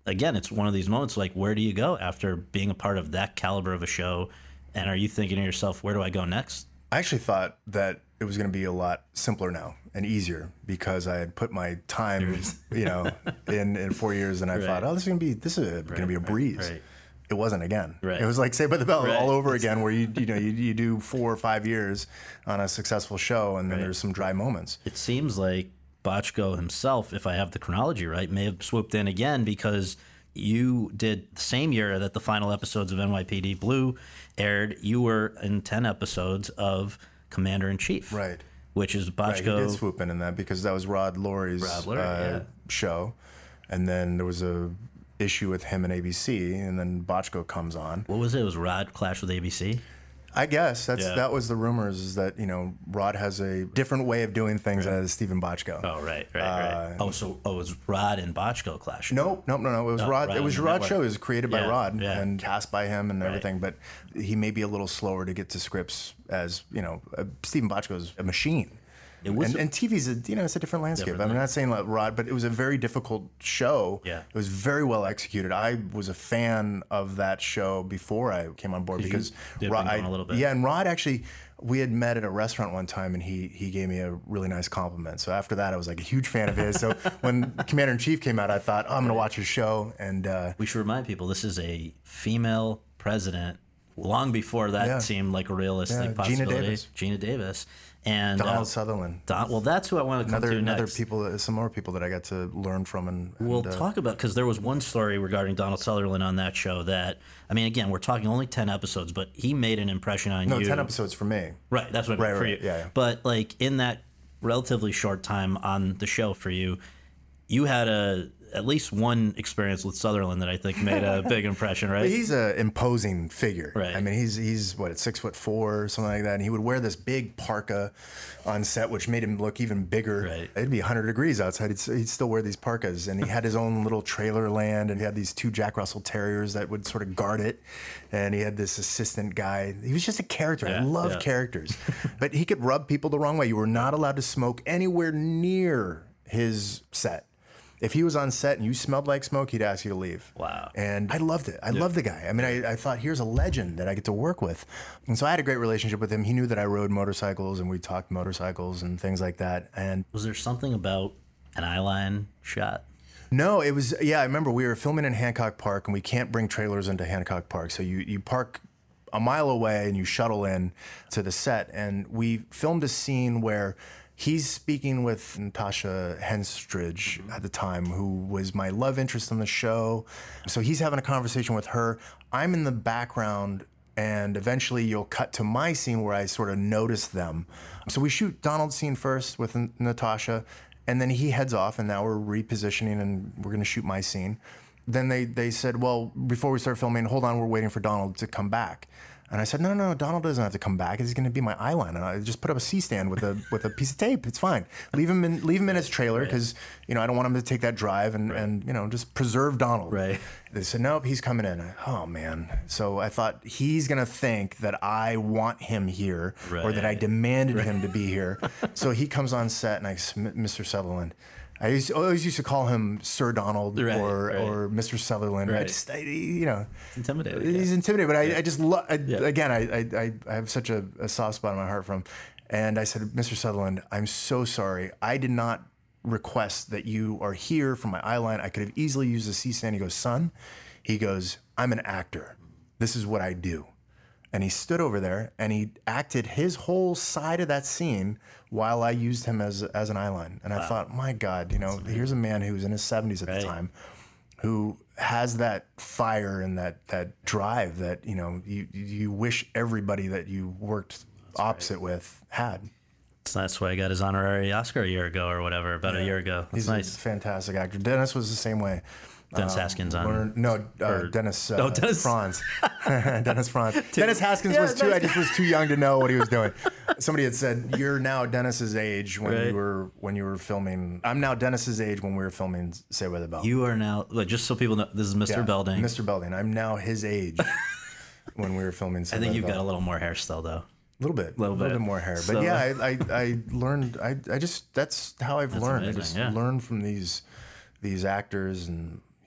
again, it's one of these moments like, where do you go after being a part of that caliber of a show? And are you thinking to yourself, where do I go next? I actually thought that it was going to be a lot simpler now and easier because I had put my time, you know, in, in four years, and I right. thought, oh, this is going to be this is right, going to be a breeze. Right, right. It wasn't again. Right. It was like Saved by the Bell right. all over again, where you you know you, you do four or five years on a successful show, and then right. there's some dry moments. It seems like Bochco himself, if I have the chronology right, may have swooped in again because you did the same year that the final episodes of N Y P D Blue aired. You were in ten episodes of Commander in Chief, right? Which is Bochco. Right, he did swoop in in that because that was Rod Laurie's Rod Laurie, uh, yeah. show, and then there was a issue with him and A B C, and then Bochco comes on. What was it? It was Rod clash with A B C? I guess that's yeah. that was the rumors, is that, you know, Rod has a different way of doing things right. as Stephen Bochco. Oh, right, right, uh, right. Oh, so oh, it was Rod and Bochco clash? Nope, nope, no, no. It was no, Rod. Rod. It was Rod's show. It was created by yeah, Rod yeah. and cast by him and right. everything. But he may be a little slower to get to scripts, as you know. Uh, Stephen Bochco is a machine. It was and, and T V's a, you know, it's a different landscape. Different I'm not saying like Rod, but it was a very difficult show. Yeah. It was very well executed. I was a fan of that show before I came on board because Rod, I, a little bit. yeah, and Rod actually, we had met at a restaurant one time, and he he gave me a really nice compliment. So after that, I was like a huge fan of his. So when Commander in Chief came out, I thought, oh, I'm going to watch his show. And uh, we should remind people this is a female president. Long before that yeah. seemed like a realistic yeah, possibility. Gina Davis. Gina Davis. And Donald uh, Sutherland. Don, well, that's who I want to come another, to next. Another people, some more people that I got to learn from. And, and we'll uh, talk about, because there was one story regarding Donald Sutherland on that show that, I mean, again, we're talking only ten episodes, but he made an impression on no, you. No, ten episodes for me. Right, that's what I right, meant for right, you. Yeah, yeah. But like in that relatively short time on the show for you, you had a at least one experience with Sutherland that I think made a big impression, right? He's an imposing figure. Right. I mean, he's he's what, six foot four or something like that, and he would wear this big parka on set, which made him look even bigger. Right. It'd be one hundred degrees outside. He'd, he'd still wear these parkas, and he had his own little trailer land, and he had these two Jack Russell Terriers that would sort of guard it, and he had this assistant guy. He was just a character. Yeah, I love yeah. characters, but he could rub people the wrong way. You were not allowed to smoke anywhere near his set. If he was on set and you smelled like smoke, he'd ask you to leave. Wow. And I loved it. I yeah. loved the guy. I mean, I, I thought, here's a legend that I get to work with. And so I had a great relationship with him. He knew that I rode motorcycles, and we talked motorcycles and things like that. And was there something about an eyeline shot? No, it was, yeah, I remember we were filming in Hancock Park, and we can't bring trailers into Hancock Park. So you, you park a mile away and you shuttle in to the set. And we filmed a scene where he's speaking with Natasha Henstridge at the time, who was my love interest on the show. So he's having a conversation with her. I'm in the background, and eventually you'll cut to my scene where I sort of notice them. So we shoot Donald's scene first with N- Natasha, and then he heads off, and now we're repositioning, and we're going to shoot my scene. Then they, they said, well, before we start filming, hold on, we're waiting for Donald to come back. And I said, no, no, Donald doesn't have to come back. He's going to be my eyeline. And I just put up a C-stand with a with a piece of tape. It's fine. Leave him in leave him in his trailer, because right. you know I don't want him to take that drive, and, right. and you know just preserve Donald. Right. They said, nope, he's coming in. I, oh man. So I thought he's going to think that I want him here, right. or that I demanded right. him to be here. So he comes on set, and I said, Mister Sutherland. I used, always used to call him Sir Donald right, or right. or Mister Sutherland. Right. I just, I, you know, it's intimidating. He's yeah. intimidating, but I, yeah. I just love. Yeah. Again, I, I I have such a, a soft spot in my heart for him. And I said, Mister Sutherland, I'm so sorry. I did not request that you are here for my eyeline. I could have easily used a C-stand. He goes, son. He goes, I'm an actor. This is what I do. And he stood over there, and he acted his whole side of that scene while I used him as as an eyeline. And wow. I thought, my God, you know, here's a man who was in his seventies at right. the time, who has that fire and that that drive that, you know, you you wish everybody that you worked that's opposite right. with had. So that's why I got his honorary Oscar a year ago or whatever, about yeah. a year ago. That's He's nice. a fantastic actor. Dennis was the same way. Dennis um, Haskins on learned, no uh, or, Dennis, uh, oh, Dennis Franz Dennis Franz Dennis Haskins yeah, was too nice. I just was too young to know what he was doing. Somebody had said, you're now Dennis's age when right. you were when you were filming. I'm now Dennis's age when we were filming Saved by the Bell. You are now, like, just so people know, this is Mister Yeah, Belding. Mister Belding. I'm now his age when we were filming Saved I think by the you've Bell. got a little more hair still, though. A little bit, a little, little bit. bit more hair, so, but yeah, I, I, I learned. I, I just that's how I've that's learned. Amazing, I just yeah. learned from these, these actors and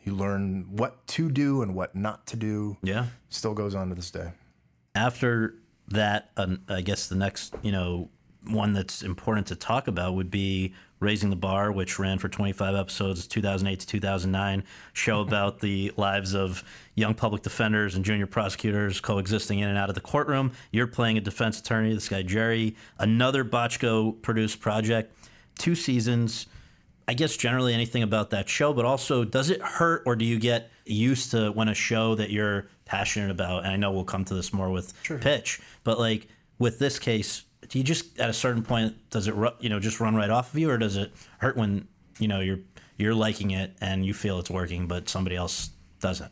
You learn what to do and what not to do. Yeah. Still goes on to this day. After that, uh, I guess the next, you know, one that's important to talk about would be Raising the Bar, which ran for twenty-five episodes, two thousand eight to two thousand nine, show about the lives of young public defenders and junior prosecutors coexisting in and out of the courtroom. You're playing a defense attorney, this guy Jerry. Another Bochco-produced project, two seasons. I guess generally anything about that show, but also does it hurt or do you get used to when a show that you're passionate about, and I know we'll come to this more with Sure. Pitch, but like with this case, do you just at a certain point does it ru- you know just run right off of you, or does it hurt when you know you're you're liking it and you feel it's working but somebody else doesn't?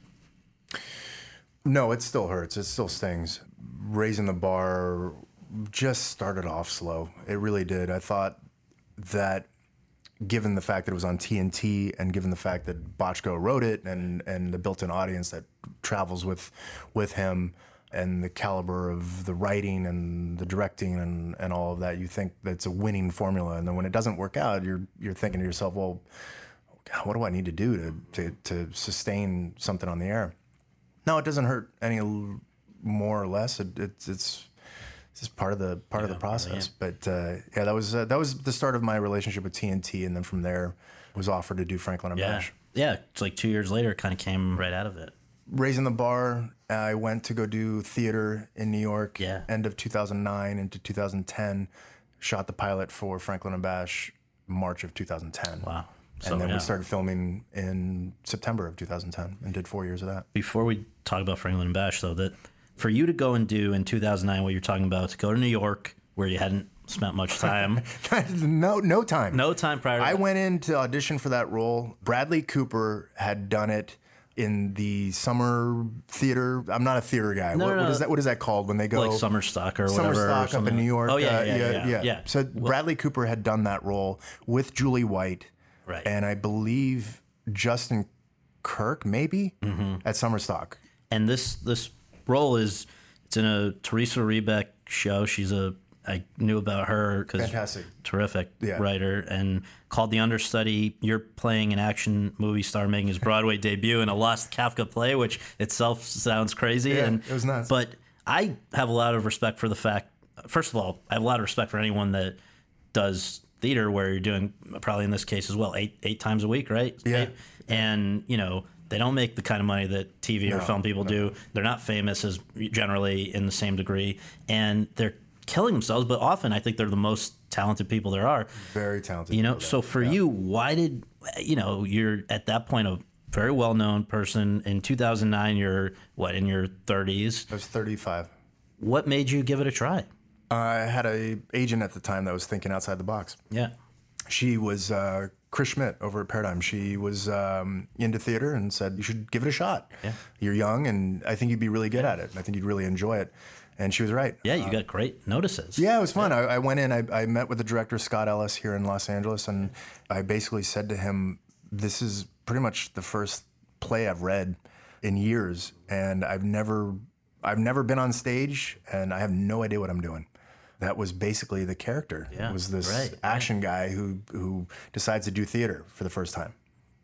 No, it still hurts. It still stings. Raising the Bar just started off slow. It really did. I thought that given the fact that it was on T N T and given the fact that Bochco wrote it and, and the built-in audience that travels with with him and the caliber of the writing and the directing and, and all of that, you think that's a winning formula. And then when it doesn't work out, you're you're thinking to yourself, well, God, what do I need to do to, to, to sustain something on the air? No, it doesn't hurt any l- more or less. It, it's it's it's just part of the part of the process. But uh, yeah, that was uh, that was the start of my relationship with T N T, and then from there was offered to do Franklin and Yeah, Bash. yeah. It's like two years later, it kind of came right out of it. Raising the Bar, I went to go do theater in New York. Yeah. End of two thousand nine into two thousand ten. Shot the pilot for Franklin and Bash March of two thousand ten. Wow. So, and then yeah. we started filming in September of two thousand ten and did four years of that. Before we talk about Franklin and Bash, though, that for you to go and do in two thousand nine what you're talking about, to go to New York where you hadn't spent much time, no, no time. no time prior to I that. went in to audition for that role. Bradley Cooper had done it in the summer theater. I'm not a theater guy. No, what, no, what no. is that? What is that called when they go? like summer stock or Summer whatever. or stock up something. in New York. Oh yeah, uh, yeah, yeah, yeah, yeah. So Bradley Cooper had done that role with Julie White, Right. and I believe Justin Kirk maybe Mm-hmm. at Summer Stock. And this this role is it's in a Teresa Rebeck show. She's a I knew about her because Fantastic. terrific Yeah. writer, and called The Understudy. You're playing an action movie star making his Broadway debut in a Lost Kafka play, which itself sounds crazy. Yeah, and it was nuts. But I have a lot of respect for the fact. First of all, I have a lot of respect for anyone that does theater where you're doing probably in this case as well eight eight times a week, right? Yeah. Eight. And you know they don't make the kind of money that T V or No, film people do. They're not famous as generally in the same degree, and they're killing themselves. But often, I think they're the most talented people there are. Very talented. You know, people so there. for Yeah. you, why did you know you're at that point a very well known person in two thousand nine? You're what in your thirties? I was thirty-five. What made you give it a try? I had a agent at the time that was thinking outside the box. Yeah. She was uh, Chris Schmidt over at Paradigm. She was um, into theater and said, you should give it a shot. Yeah. You're young, and I think you'd be really good at it. I think you'd really enjoy it. And she was right. Yeah, you got great notices. Yeah, it was fun. I, I went in, I, I met with the director, Scott Ellis, here in Los Angeles, and I basically said to him, this is pretty much the first play I've read in years, and I've never, I've never been on stage, and I have no idea what I'm doing. That was basically the character. Yeah, It was this right, action guy who who decides to do theater for the first time.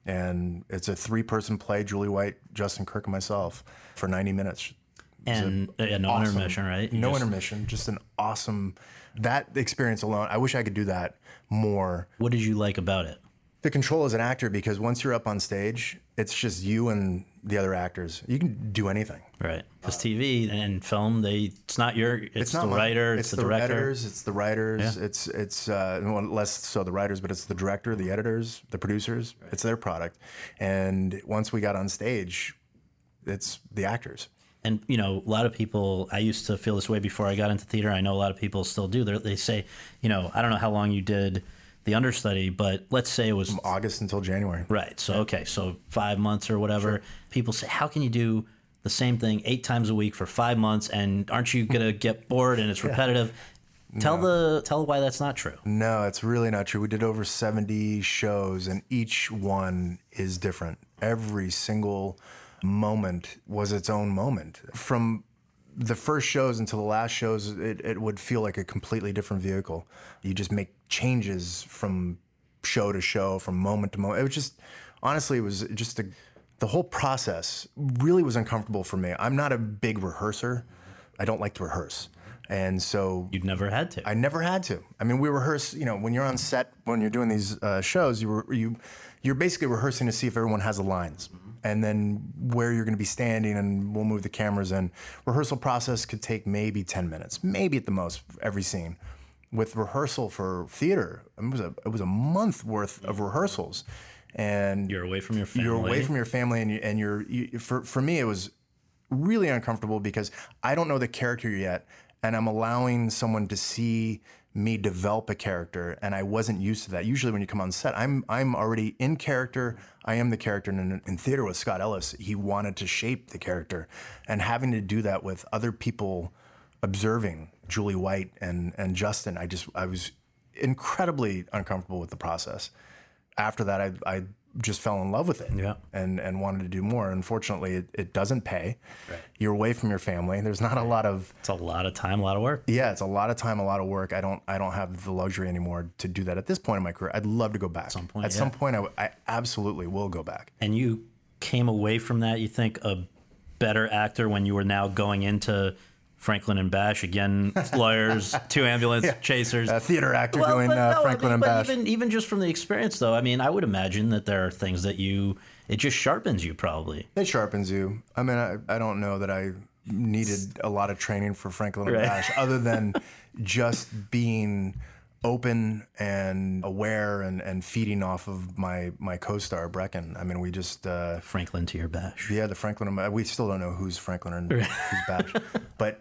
And it's a three-person play, Julie White, Justin Kirk, and myself, for ninety minutes. And yeah, no Awesome. intermission, right? You No just- intermission, just an awesome, that experience alone. I wish I could do that more. What did you like about it? The control as an actor, because once you're up on stage, it's just you and the other actors. You can do anything. Right. Because T V and film, they it's not your, it's, It's the not my- writer, it's, the, director. editors, it's the writers, Yeah. it's it's uh, well, less so the writers, but it's the director, the editors, the producers. It's their product. And once we got on stage, it's the actors. And, you know, a lot of people, I used to feel this way before I got into theater. I know a lot of people still do. They're, they say, you know, I don't know how long you did the understudy, but let's say it was August until January. right. So, okay. So five months or whatever. People say, how can you do the same thing eight times a week for five months? And aren't you going to get bored and it's repetitive? Tell the tell why that's not true. No, it's really not true. We did over seventy shows, and each one is different. Every single moment was its own moment. From the first shows until the last shows, it, it would feel like a completely different vehicle. You just make changes from show to show, from moment to moment. It was just, honestly, it was just a, the whole process really was uncomfortable for me. I'm not a big rehearser. I don't like to rehearse. And so You'd never had to. I never had to. I mean, we rehearse, you know, when you're on set, when you're doing these uh, shows, you, re- you, you're basically rehearsing to see if everyone has the lines. Mm-hmm. And then where you're going to be standing, and we'll move the cameras in. Rehearsal process could take maybe ten minutes, maybe at the most, every scene. With rehearsal for theater, it was a, it was a month worth of rehearsals. And You're away from your family. You're away from your family, and, you, and you're, you, for, for me, it was really uncomfortable because I don't know the character yet. And I'm allowing someone to see me develop a character, and I wasn't used to that. Usually when you come on set, I'm I'm already in character. I am the character. And in, in theater with Scott Ellis, he wanted to shape the character. And having to do that with other people observing, Julie White and, and Justin, I just, I was incredibly uncomfortable with the process. After that, I, I just fell in love with it yeah. and, and wanted to do more. Unfortunately, it, it doesn't pay. Right. You're away from your family. There's not a lot of... It's a lot of time, a lot of work. Yeah, it's a lot of time, a lot of work. I don't I don't have the luxury anymore to do that at this point in my career. I'd love to go back. At some point, At yeah. some point, I, w- I absolutely will go back. And you came away from that, you think, a better actor when you were now going into Franklin and Bash, again, lawyers, two ambulance yeah. chasers. A theater actor well, doing but uh, no, Franklin I mean, and but Bash. Even, even just from the experience, though, I mean, I would imagine that there are things that you, it just sharpens you probably. It sharpens you. I mean, I, I don't know that I needed a lot of training for Franklin and Right. Bash other than just being open and aware and, and feeding off of my, my co-star, Brecken. I mean, we just... Uh, Franklin to your Bash. Yeah, the Franklin and Bash. We still don't know who's Franklin and who's Bash. But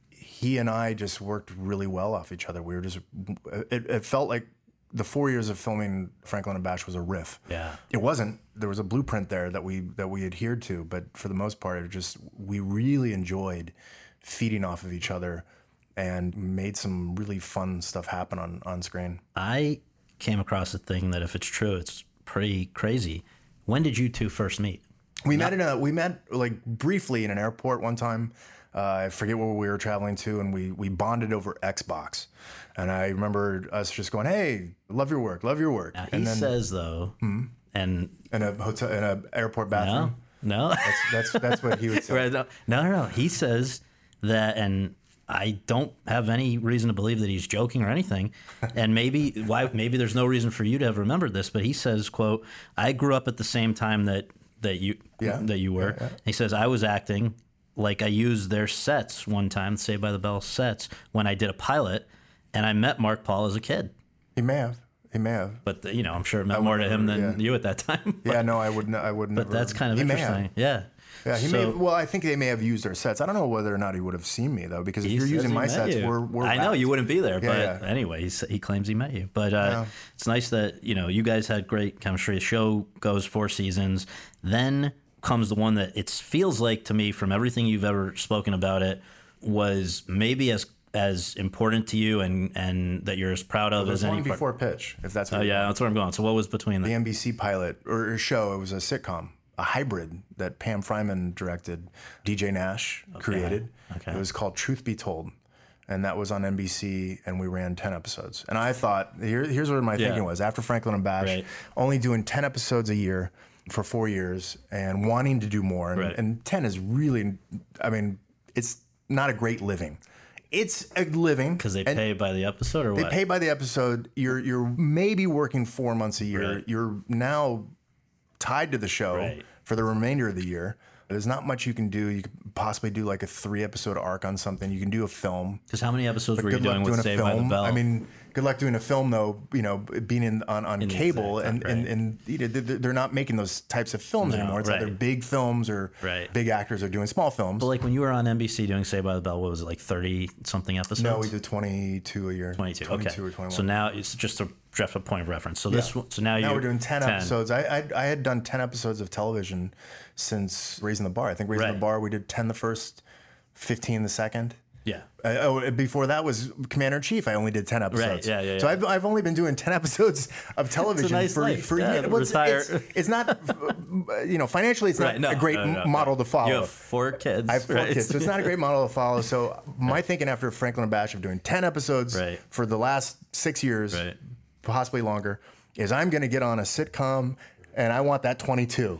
he and I just worked really well off each other. We were just... It, it felt like the four years of filming Franklin and Bash was a riff. Yeah. It wasn't. There was a blueprint there that we that we adhered to, but for the most part, it just we really enjoyed feeding off of each other and made some really fun stuff happen on, on screen. I came across a thing that, if it's true, it's pretty crazy. When did you two first meet? We Not- met in a we met like briefly in an airport one time. Uh, I forget where we were traveling to, and we we bonded over Xbox. And I remember us just going, "Hey, love your work, love your work." Now, he and then, says though, hmm? and in a hotel, in a airport bathroom. No, no, that's that's that's what he would say. Right, no, no, no. He says that, and I don't have any reason to believe that he's joking or anything. And maybe why? Maybe there's no reason for you to have remembered this, but he says, "quote I grew up at the same time that that you yeah. that you were." Yeah, yeah. He says, "I was acting." Like I used their sets one time, Saved by the Bell sets, when I did a pilot, and I met Mark Paul as a kid. He may have. He may have. But, the, you know, I'm sure it meant more to him than yeah. you at that time. But, yeah, no, I wouldn't. I wouldn't. But that's kind of he interesting. Yeah. Yeah, he so, may have, well, I think they may have used their sets. I don't know whether or not he would have seen me, though, because if he you're says using he my met sets, you. we're, we're I know, wrapped. you wouldn't be there. Yeah, but yeah. anyway, he, s- he claims he met you. But uh, Yeah. it's nice that, you know, you guys had great chemistry. The show goes four seasons. Then comes the one that it feels like to me, from everything you've ever spoken about it, was maybe as as important to you and, and that you're as proud of Well, as there's any one part. before Pitch, if that's what Oh, you yeah, want. that's where I'm going. So what was between The them? N B C pilot, or, or show, it was a sitcom, a hybrid that Pam Fryman directed, D J Nash created. Okay. It was called Truth Be Told. And that was on N B C, and we ran ten episodes. And I thought, here, here's what my Yeah. thinking was. After Franklin and Bash, Right. only doing ten episodes a year for four years and wanting to do more. And, Right. and ten is really, I mean, it's not a great living. It's a living. Because they and pay by the episode or They what? pay by the episode. You're you're maybe working four months a year. Right. You're now tied to the show Right. for the remainder of the year. There's not much you can do. You could possibly do like a three episode arc on something. You can do a film. Because how many episodes were you Good luck doing with doing a Saved by the film. Bell? I mean, good luck doing a film though. You know, being in on, on the cable exact and, time, and right. and you know, they're they're not making those types of films No, anymore. It's right. either big films or Right. big actors are doing small films. But like when you were on N B C doing Saved by the Bell, what was it, like thirty something episodes? No, we did twenty-two a year. twenty-two. twenty-two Okay. or twenty-one. So now it's just a just a point of reference. So this, Yeah. so now you Now we're doing ten, episodes. I, I I had done ten episodes of television since Raising the Bar. I think Raising Right. the Bar, we did ten the first, fifteen the second. Yeah. Uh, oh, before that was Commander in Chief. I only did ten episodes. yeah, yeah, So yeah. I've, I've only been doing ten episodes of television nice for life. for Yeah, years. Well, it's, retire. it's, it's not, uh, you know, financially, it's Right. not No, a great no, no, no. model to follow. You have four kids. I have four right? kids, so it's not a great model to follow. So my thinking after Franklin and Bash of doing ten episodes Right. for the last six years, Right. possibly longer, is I'm going to get on a sitcom, and I want that twenty-two.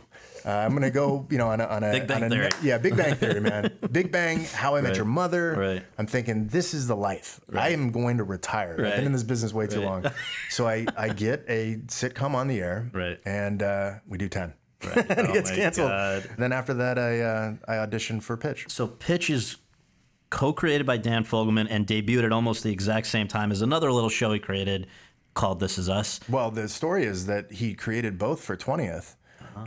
Uh, I'm going to go, you know, on a, on a Big Bang on a, Theory. Yeah, Big Bang Theory, man. Big Bang, How I Met Right. Your Mother. Right. I'm thinking, this is the life. I am going to retire. I've Right. been in this business way too Right. long. So I, I get a sitcom on the air, Right. and uh, we do ten. Right. and it Oh gets my canceled. God. Then after that, I uh, I auditioned for Pitch. So Pitch is co-created by Dan Fogelman and debuted at almost the exact same time as another little show he created called This Is Us. Well, the story is that he created both for twentieth.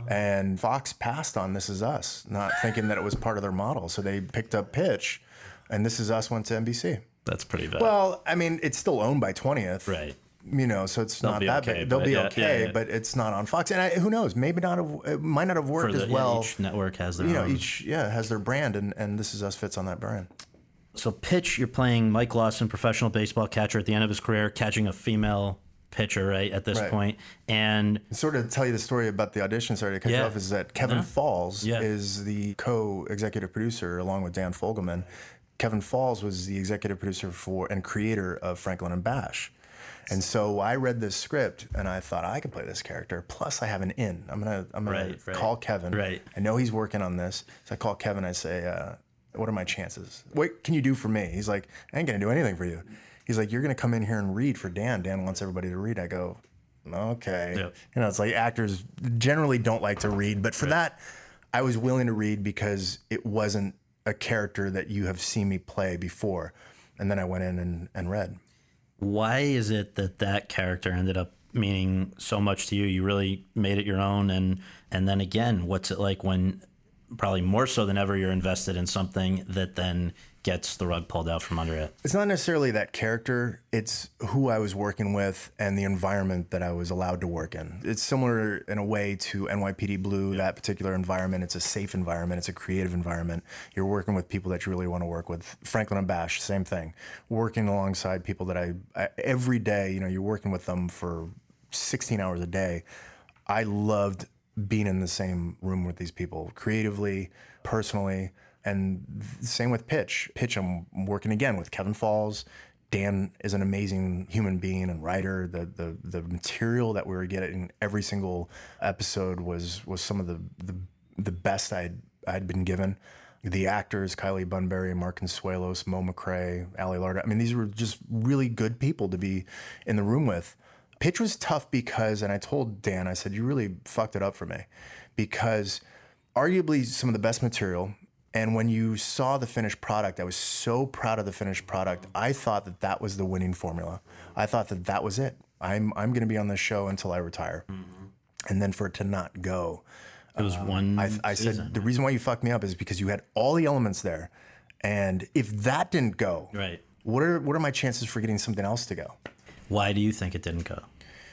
And Fox passed on This Is Us, not thinking that it was part of their model. So they picked up Pitch, and This Is Us went to N B C. That's pretty bad. Well, I mean, it's still owned by twentieth. Right. You know, so it's They'll not be that okay, big. They'll but be yeah, okay, yeah, yeah. but it's not on Fox. And I, who knows? Maybe not have, it might not have For worked the, as yeah, well. each network has their You know, own. each, yeah, has their brand, and, and This Is Us fits on that brand. So Pitch, you're playing Mike Lawson, professional baseball catcher at the end of his career, catching a female pitcher, right, at this Right. point. And Sort of tell you the story about the audition, sorry to cut you Yeah. off, is that Kevin No. Falls Yeah. is the co-executive producer along with Dan Fogelman. Kevin Falls was the executive producer for and creator of Franklin and Bash. And so I read this script and I thought I could play this character. Plus I have an in. I'm gonna I'm gonna Right, right. call Kevin. Right. I know he's working on this. So I call Kevin, I say, uh, what are my chances? What can you do for me? He's like, I ain't gonna do anything for you. He's like, you're gonna come in here and read for Dan. Dan wants everybody to read. I go, okay. Yep. You know, it's like actors generally don't like to read, but for that, I was willing to read because it wasn't a character that you have seen me play before. And then I went in and, and read. why is it that that character ended up meaning so much to you? You really made it your own. And, and then again, what's it like when probably more so than ever you're invested in something that then gets the rug pulled out from under it? It's not necessarily that character. It's who I was working with and the environment that I was allowed to work in. It's similar in a way to N Y P D Blue, that particular environment. It's a safe environment. It's a creative environment. You're working with people that you really want to work with. Franklin and Bash, same thing. Working alongside people that I, I every day, you know, you're working with them for sixteen hours a day. I loved being in the same room with these people, creatively, personally. And same with Pitch. Pitch, I'm working again with Kevin Falls. Dan is an amazing human being and writer. The the the material that we were getting every single episode was was some of the the, the best I'd I'd been given. The actors, Kylie Bunbury, Mark Consuelos, Mo McRae, Ali Lardo. I mean, these were just really good people to be in the room with. Pitch was tough because, and I told Dan, I said, you really fucked it up for me, because arguably some of the best material. And when you saw the finished product, I was so proud of the finished product. I thought that that was the winning formula. I thought that that was it. I'm I'm going to be on this show until I retire. Mm-hmm. And then for it to not go. It was one I, I season, said, the reason why you fucked me up is because you had all the elements there. And if that didn't go, Right. what are what are my chances for getting something else to go? Why do you think it didn't go?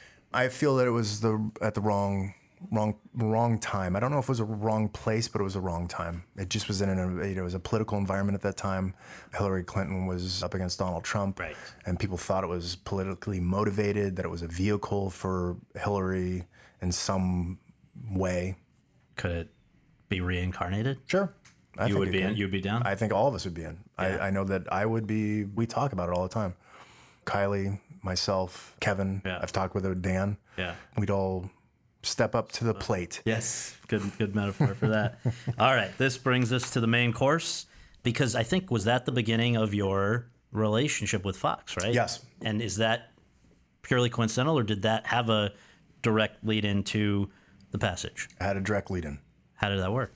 I feel that it was the at the wrong wrong wrong time. I don't know if it was a wrong place, but it was a wrong time. It just was in a you know, it was a political environment at that time. Hillary Clinton was up against Donald Trump, Right. and people thought it was politically motivated, that it was a vehicle for Hillary in some way. Could it be reincarnated? Sure. I You think would it be in, could. you'd be down? I think all of us would be in. Yeah. I, I know that I would be. We talk about it all the time. Kylie, myself, Kevin. Yeah. I've talked with her, Dan. Yeah. We'd all step up to the plate. Yes, good good metaphor for that. All right, this brings us to the main course, because I think, was that the beginning of your relationship with Fox, right? Yes. And is that purely coincidental, or did that have a direct lead into The Passage? I had a direct lead in. How did that work?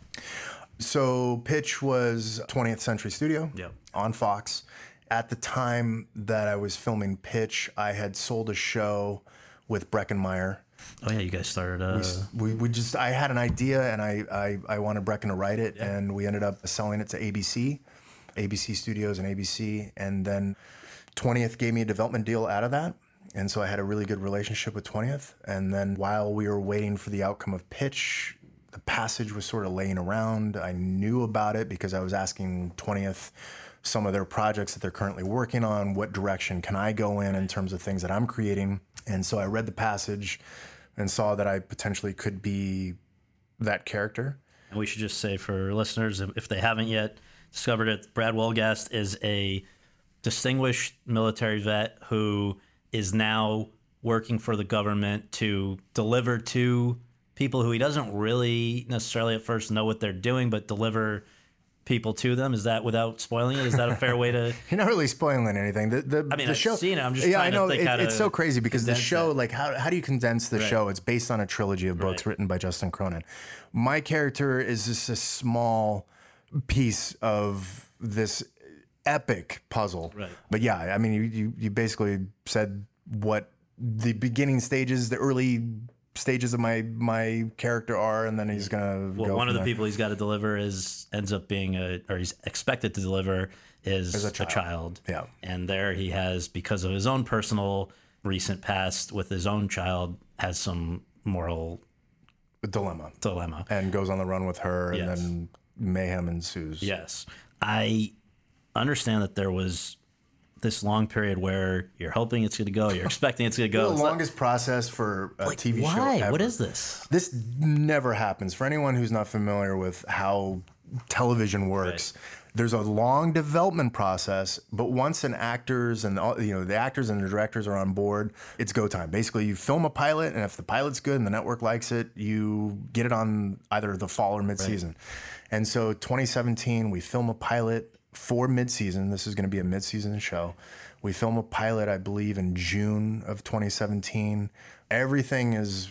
So Pitch was twentieth Century Studio Yep. on Fox. At the time that I was filming Pitch, I had sold a show with Breckenmeyer. Oh yeah, you guys started. Uh, We, we just I had an idea, and I, I, I wanted Brecken to write it, and we ended up selling it to A B C, A B C Studios and A B C, and then twentieth gave me a development deal out of that. And so I had a really good relationship with twentieth. And then while we were waiting for the outcome of Pitch, The Passage was sort of laying around. I knew about it because I was asking twentieth some of their projects that they're currently working on. What direction can I go in in terms of things that I'm creating? And so I read The Passage and saw that I potentially could be that character. And we should just say for listeners, if if they haven't yet discovered it, Brad Wolgast is a distinguished military vet who is now working for the government to deliver to people who he doesn't really necessarily at first know what they're doing, but deliver people to them. Is that, without spoiling it, is that a fair way to? You're not really spoiling anything. The, the, I mean, the I've show, seen it. I'm just yeah, trying I know. to think It, how to it's so crazy because the show, it. like, how how do you condense the Right. show? It's based on a trilogy of books Right. written by Justin Cronin. My character is just a small piece of this epic puzzle. Right. But yeah, I mean, you, you you basically said what the beginning stages, the early stages of my my character are, and then he's gonna Well, go one from of the there. people he's got to deliver is ends up being a, or he's expected to deliver is a a child. child. Yeah. And there he has, because of his own personal recent past with his own child, has some moral dilemma, dilemma. and goes on the run with her, and Yes. then mayhem ensues. Yes. I understand that there was this long period where you're hoping it's going to go, you're expecting it's going to go. The It's like, longest process for a T V show why? ever. What is this? This never happens. For anyone who's not familiar with how television works, there's a long development process, but once an actors and all, you know the actors and the directors are on board, it's go time. Basically, you film a pilot, and if the pilot's good and the network likes it, you get it on either the fall or mid-season. And so twenty seventeen, we film a pilot for mid-season. This is going to be a mid-season show. We film a pilot, I believe, in June of twenty seventeen. Everything is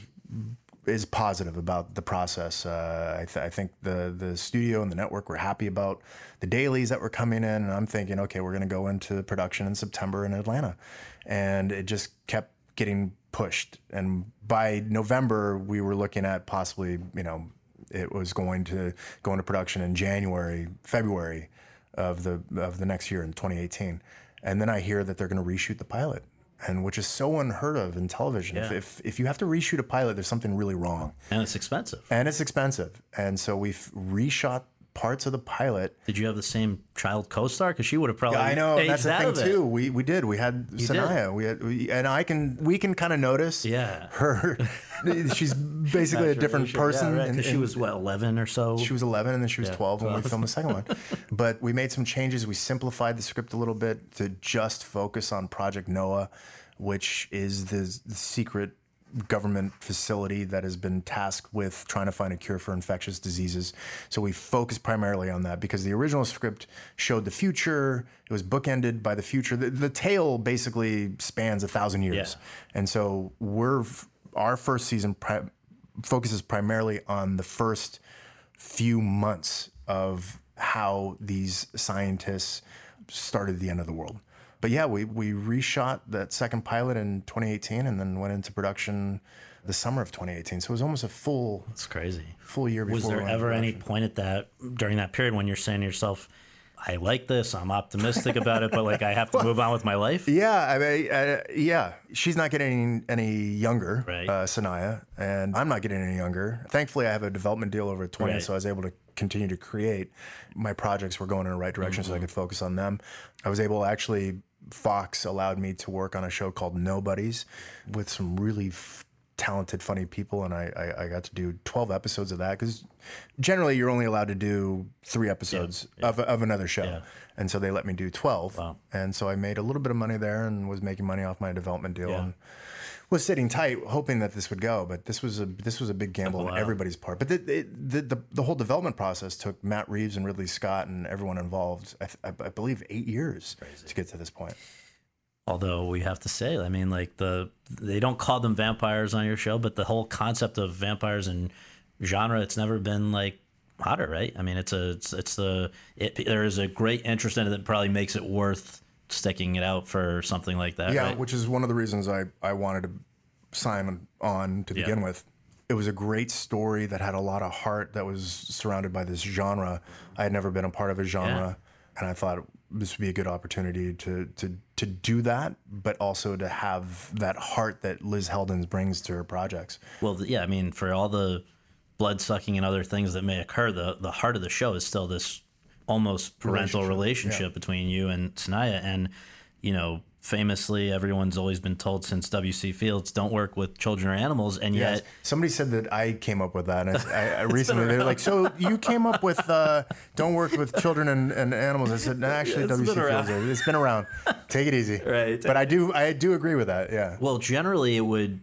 is positive about the process. Uh, I, th- I think the the studio and the network were happy about the dailies that were coming in, and I'm thinking, okay, we're going to go into production in September in Atlanta, and it just kept getting pushed. And by November, we were looking at possibly, you know, it was going to go into production in January, February of the of the next year in twenty eighteen, and then I hear that they're going to reshoot the pilot. And which is so unheard of in television. If, Yeah. if if you have to reshoot a pilot, there's something really wrong, And it's expensive. and it's expensive. And so we've reshot parts of the pilot. Did you have the same child co-star? Because she would have probably I know aged that's the out thing of it. too. We we did. We had did? Sanaya. We had, we, and I can we can kind of notice. Yeah. her. She's basically a different person. Yeah, right, and- 'cause she and- was, what, eleven or so? She was eleven, and then she was Yeah, twelve when we twelve. filmed the second one. But we made some changes. We simplified the script a little bit to just focus on Project Noah, which is the, the secret government facility that has been tasked with trying to find a cure for infectious diseases. So we focused primarily on that because the original script showed the future. It was bookended by the future. The, the tale basically spans a thousand years. Yeah. And so we're our first season pri- focuses primarily on the first few months of how these scientists started the end of the world. But yeah, we, we reshot that second pilot in twenty eighteen and then went into production the summer of twenty eighteen. So it was almost a full It's crazy. full year before. Was we there went into ever any production. point at that, during that period, when you're saying to yourself, I like this, I'm optimistic about it, but like I have to move on with my life? Yeah, I mean, uh, yeah. She's not getting any younger, Right. uh, Sanaya, and I'm not getting any younger. Thankfully, I have a development deal over at twenty, Right. so I was able to continue to create. My projects were going in the right direction, Mm-hmm. so I could focus on them. I was able to actually, Fox allowed me to work on a show called Nobodies with some really f- talented, funny people, and I, I, I got to do twelve episodes of that because generally you're only allowed to do three episodes Of, of another show. Yeah. And so they let me do twelve. Wow. And so I made a little bit of money there and was making money off my development deal Yeah. and was sitting tight, hoping that this would go. But this was a this was a big gamble Took a on while. everybody's part. But the, it, the the the whole development process took Matt Reeves and Ridley Scott and everyone involved, I, th- I, I believe, eight years to get to this point. Although we have to say, I mean, like the they don't call them vampires on your show, but the whole concept of vampires and genre, it's never been like hotter, right? I mean, it's a it's, it's the it, there is a great interest in it that probably makes it worth sticking it out for something like that. Yeah, right? which is one of the reasons I, I wanted to sign on to Yeah. begin with. It was a great story that had a lot of heart that was surrounded by this genre. I had never been a part of a genre, and I thought this would be a good opportunity to to to do that, but also to have that heart that Liz Heldens brings to her projects. Well, th- yeah, I mean, for all the blood sucking and other things that may occur, the the heart of the show is still this almost parental Relationship, relationship, between you and Sanaya. And, you know, famously, everyone's always been told since W C Fields, don't work with children or animals. And Yes. yet, Somebody said that I came up with that. And I, I recently, they were like, so you came up with uh, don't work with children and, and animals. I said, no, actually, Yeah, it's W C been Fields, around. it's been around. Take it easy. Right. But I do, I do agree with that. Yeah. well, generally it would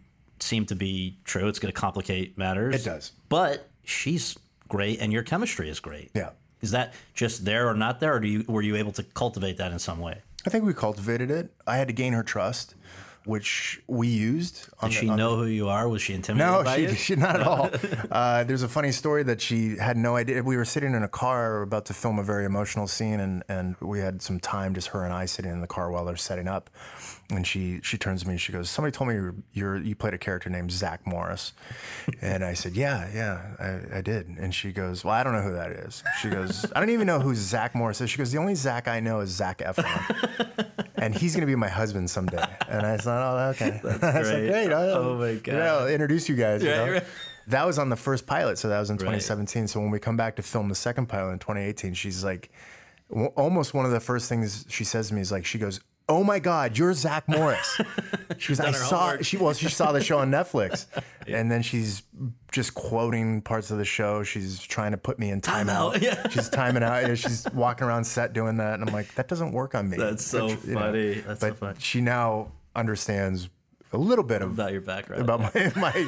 seem to be true. It's going to complicate matters. It does. But she's great, and your chemistry is great. Yeah. Is that just there or not there, or do you were you able to cultivate that in some way? I think we cultivated it. I had to gain her trust, which we used. On Did the, she on know who you are? Was she intimidated No, by she, you? she not at all. Uh, there's a funny story that she had no idea. We were sitting in a car about to film a very emotional scene, and, and we had some time, just her and I sitting in the car while they're setting up. And she she turns to me and she goes, "Somebody told me you're, you're you played a character named Zach Morris." And I said, "Yeah, yeah, I, I did." And she goes, "Well, I don't know who that is." She goes, "I don't even know who Zach Morris is." She goes, "The only Zach I know is Zac Efron, and he's gonna be my husband someday." And I said, "Oh, okay." That's I said, great. "Great. I'll, Oh my God. yeah, I'll introduce you guys." You Right, know? right. That was on the first pilot, so that was in Right. twenty seventeen. So when we come back to film the second pilot in twenty eighteen, she's like, w- almost one of the first things she says to me is like, she goes, "Oh my God, you're Zach Morris." She goes, "I her saw." homework. She well, she saw the show on Netflix, and then she's just quoting parts of the show. She's trying to put me in timeout. Timeout, yeah. She's timing out. You know, she's walking around set doing that, and I'm like, that doesn't work on me. That's so But, you know, funny. That's so but funny. she now understands a little bit of About your background. about my my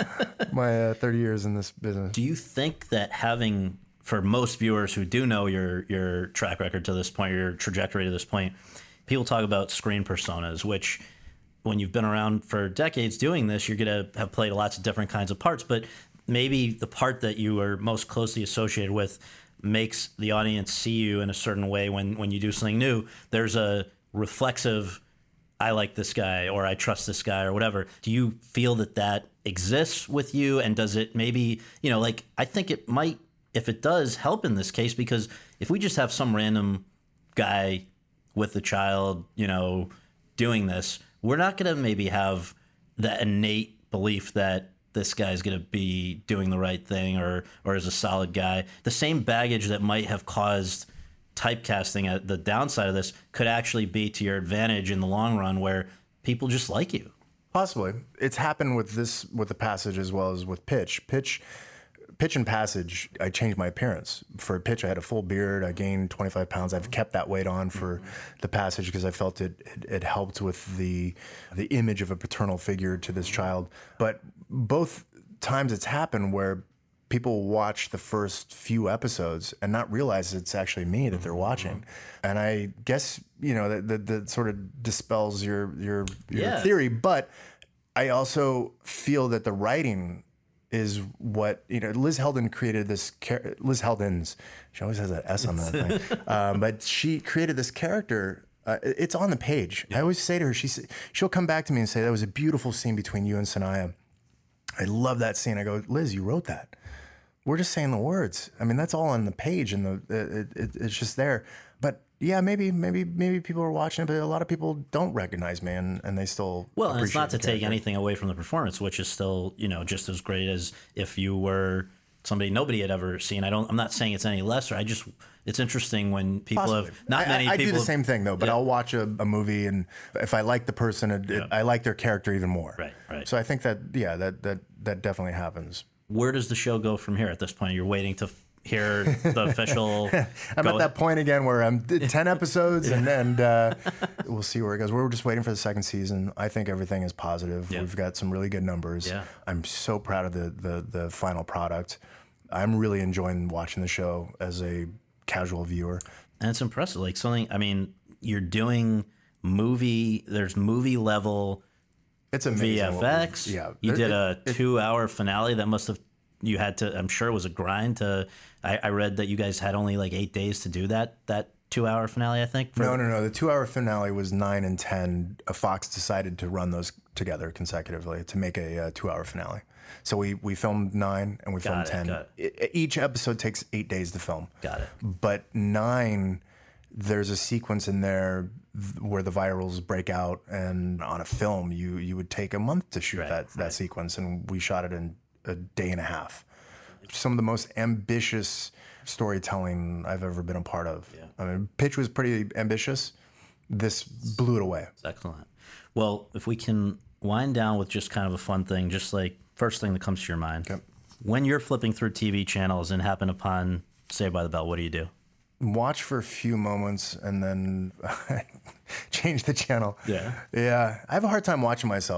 my uh, thirty years in this business. Do you think that having, for most viewers who do know your your track record to this point, your trajectory to this point, people talk about screen personas, which when you've been around for decades doing this, you're going to have played lots of different kinds of parts, but maybe the part that you are most closely associated with makes the audience see you in a certain way when, when you do something new. There's a reflexive, I like this guy, or I trust this guy, or whatever. Do you feel that that exists with you? And does it maybe, you know, like, I think it might, if it does, help in this case, because if we just have some random guy with a child, you know, doing this, we're not going to maybe have that innate belief that this guy's going to be doing the right thing, or or is a solid guy. The same baggage that might have caused typecasting at the downside of this could actually be to your advantage in the long run, where people just like you. Possibly. It's happened with this, with the Passage as well as with Pitch. Pitch, Pitch and Passage, I changed my appearance. For Pitch, I had a full beard. I gained twenty-five pounds. I've kept that weight on for the Passage because I felt it, it it helped with the the image of a paternal figure to this child. But both times it's happened where people watch the first few episodes and not realize it's actually me that they're watching. And I guess, you know, that, that, that sort of dispels your your, your Yeah. theory. But I also feel that the writing is what, you know, Liz Heldens created this, char- Liz Heldens, she always has an S on that thing. Um, but she created this character. Uh, it's on the page. I always say to her, she, she'll come back to me and say, "That was a beautiful scene between you and Sanaya. I love that scene." I go, "Liz, you wrote that. We're just saying the words. I mean, that's all on the page, and the it, it, it's just there." But yeah, maybe maybe maybe people are watching it, but a lot of people don't recognize me, and, and they still Well, and it's not to appreciate the take character. anything away from the performance, which is still, you know, just as great as if you were somebody nobody had ever seen. I don't. I'm not saying it's any lesser. I just, it's interesting when people Possibly. have not I, many I, I people. do the same thing though, but Yeah. I'll watch a, a movie, and if I like the person, it, it, I like their character even more. Right, right. So I think that yeah, that that that definitely happens. Where does the show go from here? At this point, you're waiting to f- hear the official. I'm go- at that point again where I'm ten episodes, and and uh, we'll see where it goes. We're just waiting for the second season. I think everything is positive. Yeah. We've got some really good numbers. Yeah. I'm so proud of the, the the final product. I'm really enjoying watching the show as a casual viewer. And it's impressive. Like something. I mean, you're doing movie. There's movie level It's amazing. what V F we- X. Yeah, You There- did it- a two-hour finale that must have. You had to. I'm sure it was a grind to. I, I read that you guys had only like eight days to do that. That two-hour finale, I think. for- No, no, no. The two-hour finale was nine and ten. Uh, Fox decided to run those together consecutively to make a uh, two-hour finale. So we we filmed nine and we filmed it, ten. got E- Each episode takes eight days to film. Got it. But nine, there's a sequence in there th- where the virals break out, and on a film, you you would take a month to shoot Right, that that sequence, and we shot it in a day and a half. Some of the most ambitious storytelling I've ever been a part of. Yeah. I mean, Pitch was pretty ambitious. This blew it away. Excellent. Well, if we can wind down with just kind of a fun thing, just like first thing that comes to your mind. Okay. When you're flipping through T V channels and happen upon Saved by the Bell, what do you do? Watch for a few moments and then change the channel. Yeah. Yeah. I have a hard time watching myself.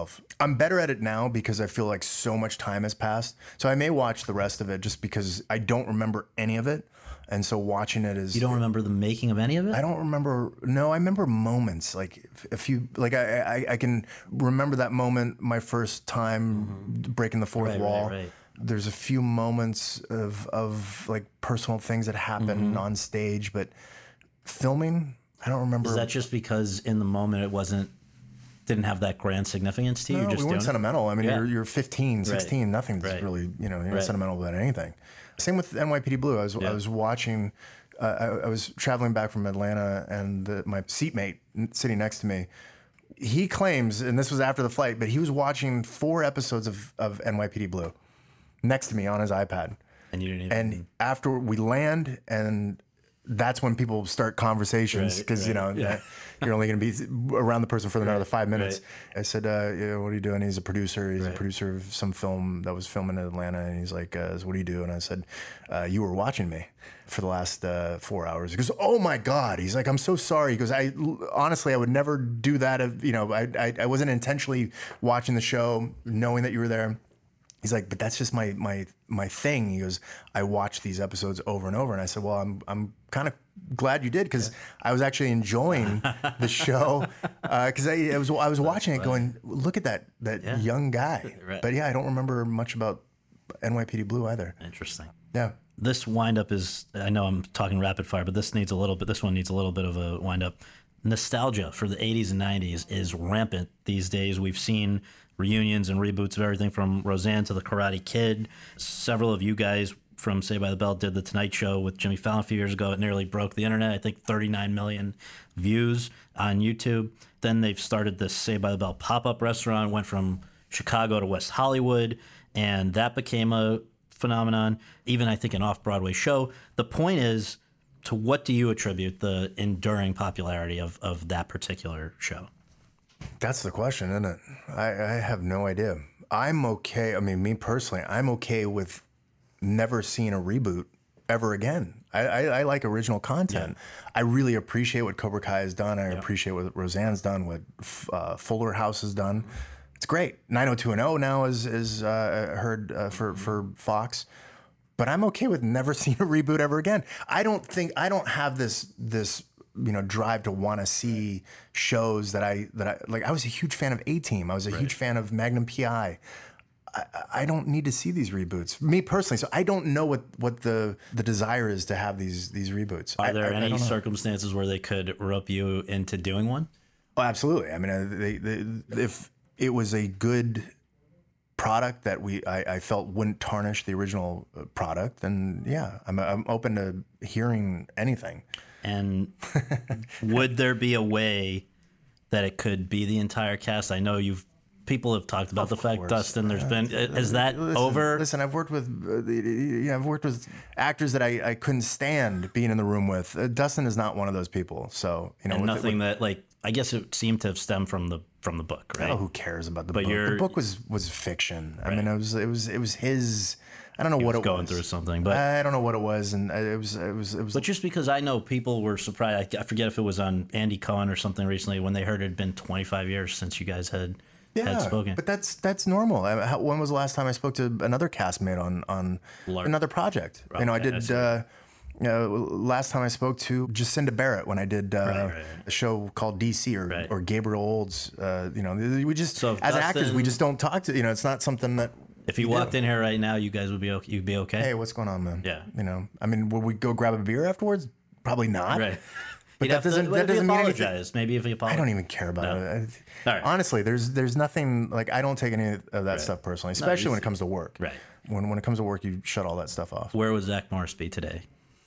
I'm better at it now because I feel like so much time has passed. So I may watch the rest of it just because I don't remember any of it. And so watching it is... You don't remember the making of any of it? I don't remember. No, I remember moments. Like a few, like I, I, I can remember that moment, my first time mm-hmm. breaking the fourth right, wall. Right, right. There's a few moments of, of like personal things that happen mm-hmm. on stage, but filming, I don't remember. Is that just because in the moment it wasn't, didn't have that grand significance to you? No, You're just we weren't sentimental. I mean, yeah. you're, you're fifteen, sixteen, right. nothing's right. really, you know, you're not right. sentimental about anything. Same with N Y P D Blue. I was, yeah. I was watching, uh, I, I was traveling back from Atlanta, and the, my seatmate sitting next to me, he claims, and this was after the flight, but he was watching four episodes of, of N Y P D Blue next to me on his iPad. And you didn't even... And after we land, and that's when people start conversations, because, right, right, you know, yeah. you're only going to be around the person for another right, five minutes. Right. I said, uh, yeah, what are you doing? He's a producer. He's right. a producer of some film that was filming in Atlanta. And he's like, uh, what do you do? And I said, uh, you were watching me for the last uh, four hours. He goes, oh my God. He's like, I'm so sorry. He goes, I honestly, I would never do that. If, you know, I, I, I wasn't intentionally watching the show, knowing that you were there. He's like, but that's just my my my thing. He goes, I watch these episodes over and over. And I said, well, I'm I'm kind of glad you did, because yeah. I was actually enjoying the show, because uh, I, I was I was watching it going, look at that that yeah. young guy. Right. But yeah, I don't remember much about N Y P D Blue either. Interesting. Yeah. This windup is, I know I'm talking rapid fire, but this needs a little bit. This one needs a little bit of a windup. Nostalgia for the eighties and nineties is rampant these days. We've seen reunions and reboots of everything from Roseanne to The Karate Kid. Several of you guys from Saved by the Bell did The Tonight Show with Jimmy Fallon a few years ago. It nearly broke the internet. I think thirty-nine million views on YouTube. Then they've started this Saved by the Bell pop-up restaurant, went from Chicago to West Hollywood, and that became a phenomenon. Even, I think, an off-Broadway show. The point is, to what do you attribute the enduring popularity of, of that particular show? That's the question, isn't it? I, I have no idea. I'm okay. I mean, me personally, I'm okay with never seeing a reboot ever again. I, I, I like original content. Yeah. I really appreciate what Cobra Kai has done. I yeah. appreciate what Roseanne's done, what uh, Fuller House has done. It's great. nine oh two one oh now is is uh, heard uh, for for Fox. But I'm okay with never seeing a reboot ever again. I don't think I don't have this this you know drive to want to see shows that I that I like. I was a huge fan of A-Team. I was a right. huge fan of Magnum P I. I. I don't need to see these reboots, me personally. So I don't know what, what the the desire is to have these these reboots. Are there I, I, any I circumstances where they could rope you into doing one? Oh, absolutely. I mean, they, they, if it was a good product that we I, I felt wouldn't tarnish the original product, then yeah, I'm I'm open to hearing anything. And would there be a way that it could be the entire cast? I know you've people have talked about of the course. fact, Dustin. There's uh, been is that listen, over? Listen, I've worked with uh, you know, I've worked with actors that I, I couldn't stand being in the room with. Uh, Dustin is not one of those people. So you know, and with, nothing with, that like I guess it seemed to have stemmed from the from the book, right? Oh, who cares about the but book? You're, the book was was fiction. Right. I mean, it was it was it was his. I don't know he what was it going was. through something, but I don't know what it was, and it was it was it was. But just because I know people were surprised, I, I forget if it was on Andy Cohen or something recently when they heard it had been twenty-five years since you guys had yeah, had spoken. But that's that's normal. I, how, when was the last time I spoke to another castmate on on Lark. another project? Okay, you know, I did. I uh, you know, last time I spoke to Jacinda Barrett when I did uh, right, right, right. a show called D C or right. or Gabriel Olds. Uh, you know, we just so as Dustin, actors we just don't talk to. You know, it's not something that. If you walked in here right now, you guys would be okay. You'd be okay. Hey, what's going on, man? Yeah. You know, I mean, would we go grab a beer afterwards? Probably not. Right. But You'd that doesn't. To, that doesn't mean anything. Maybe if you apologize. I don't even care about no. it. All right. Honestly, there's there's nothing like I don't take any of that right. stuff personally, especially no, when it comes to work. Right. When when it comes to work, you shut all that stuff off. Where would Zach Morris be today?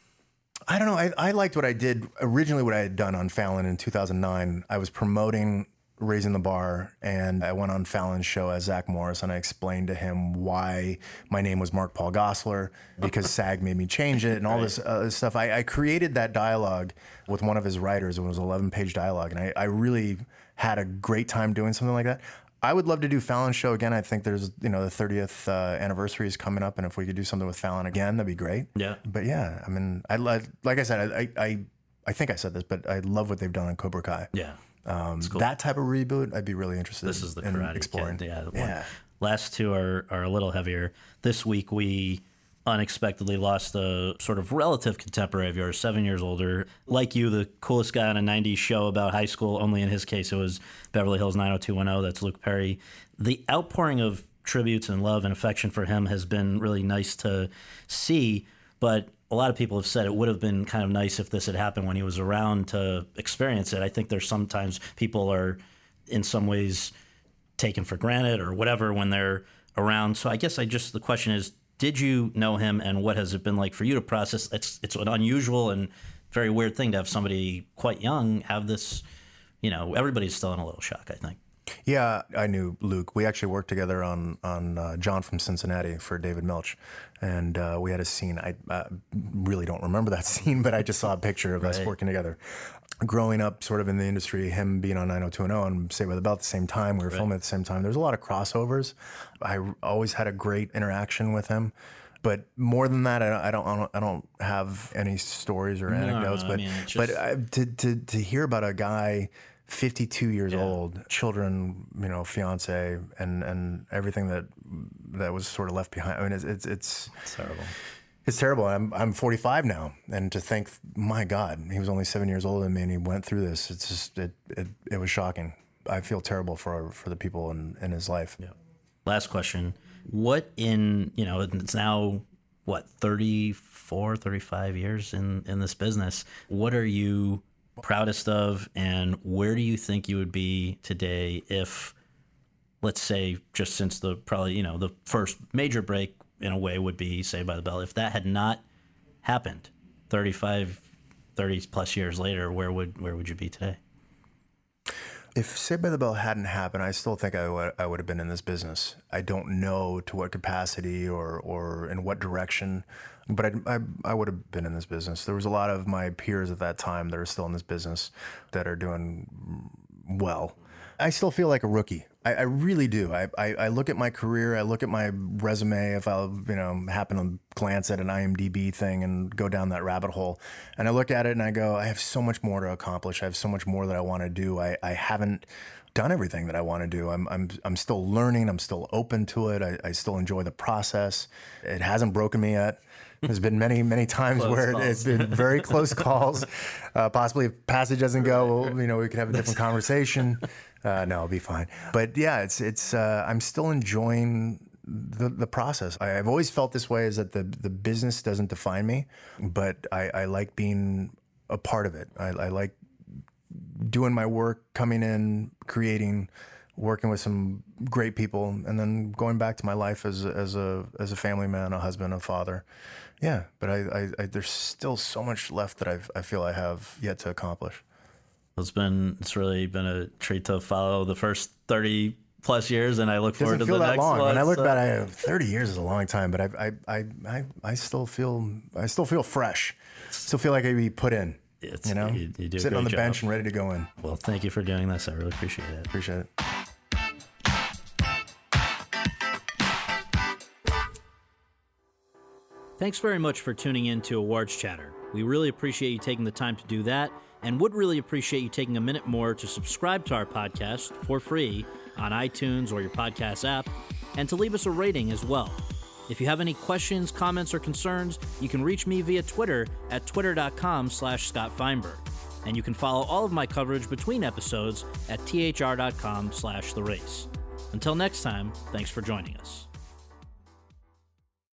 I don't know. I, I liked what I did originally. What I had done on Fallon in two thousand nine. I was promoting Raising the Bar, and I went on Fallon's show as Zach Morris, and I explained to him why my name was Mark Paul Gosselaar, because SAG made me change it and all right. this uh, stuff. I, I created that dialogue with one of his writers. It was an eleven page dialogue, and I, I really had a great time doing something like that. I would love to do Fallon's show again. I think there's, you know, the thirtieth uh, anniversary is coming up, and if we could do something with Fallon again, that'd be great. Yeah. But yeah, I mean, I like I said, I I I think I said this, but I love what they've done on Cobra Kai. Yeah. Um, cool. That type of reboot, I'd be really interested. This is the in Karate exploring. Kid. Yeah, the yeah. Last two are are a little heavier. This week we unexpectedly lost a sort of relative contemporary of yours, seven years older. Like you, the coolest guy on a nineties show about high school, only in his case it was Beverly Hills nine oh two one oh. That's Luke Perry. The outpouring of tributes and love and affection for him has been really nice to see, but a lot of people have said it would have been kind of nice if this had happened when he was around to experience it. I think there's sometimes people are in some ways taken for granted or whatever when they're around. So I guess I just, the question is, did you know him, and what has it been like for you to process? It's it's an unusual and very weird thing to have somebody quite young have this, you know, everybody's still in a little shock, I think. Yeah, I knew Luke. We actually worked together on on uh, John from Cincinnati for David Milch, and uh, we had a scene. I uh, really don't remember that scene, but I just saw a picture of right. us working together. Growing up sort of in the industry, him being on nine oh two one oh and Saved by the Bell at the same time, we were right. filming at the same time. There's a lot of crossovers. I always had a great interaction with him. But more than that, I don't, I don't, I don't have any stories or anecdotes. No, but, I mean, just... but I, to, to, to hear about a guy fifty-two years yeah. old, children, you know, fiance, and, and everything that that was sort of left behind. I mean, it's it's, it's, it's terrible. It's terrible. I'm I'm forty-five now, and to think, my God, he was only seven years older than me, and he went through this. It's just it it, it was shocking. I feel terrible for for the people in, in his life. Yeah. Last question: what in you know it's now what thirty-four, thirty-five years in in this business? What are you proudest of, and where do you think you would be today if, let's say, just since the probably you know the first major break in a way would be Saved by the Bell, if that had not happened thirty-five, thirty plus years later, where would where would you be today? If Saved by the Bell hadn't happened, I still think I would I would have been in this business. I don't know to what capacity or or in what direction, but I, I, I would have been in this business. There was a lot of my peers at that time that are still in this business that are doing well. I still feel like a rookie. I, I really do. I, I, I look at my career. I look at my resume. If I you know happen to glance at an I M D B thing and go down that rabbit hole, and I look at it and I go, I have so much more to accomplish. I have so much more that I want to do. I, I haven't done everything that I want to do. I'm I'm I'm still learning. I'm still open to it. I, I still enjoy the process. It hasn't broken me yet. There's been many, many times close where calls. It's been very close calls. Uh, possibly if passage doesn't go, well, you know, we could have a different conversation. Uh, no, I'll be fine. But yeah, it's it's. Uh, I'm still enjoying the the process. I, I've always felt this way: is that the the business doesn't define me, but I, I like being a part of it. I, I like doing my work, coming in, creating, working with some great people, and then going back to my life as a, as a as a family man, a husband, a father. Yeah, but I, I, I there's still so much left that I I feel I have yet to accomplish. It's been it's really been a treat to follow the first thirty plus years, and I look forward to the next long. one. When I look so. back, I, thirty years is a long time, but I I, I I I still feel I still feel fresh. Still feel like I be put in. It's, you know, you, you do sitting on the job. bench and ready to go in. Well, thank you for doing this. I really appreciate it. Appreciate it. Thanks very much for tuning in to Awards Chatter. We really appreciate you taking the time to do that, and would really appreciate you taking a minute more to subscribe to our podcast for free on iTunes or your podcast app, and to leave us a rating as well. If you have any questions, comments, or concerns, you can reach me via Twitter at twitter.com slash Scott Feinberg. And you can follow all of my coverage between episodes at thr.com slash the race. Until next time, thanks for joining us.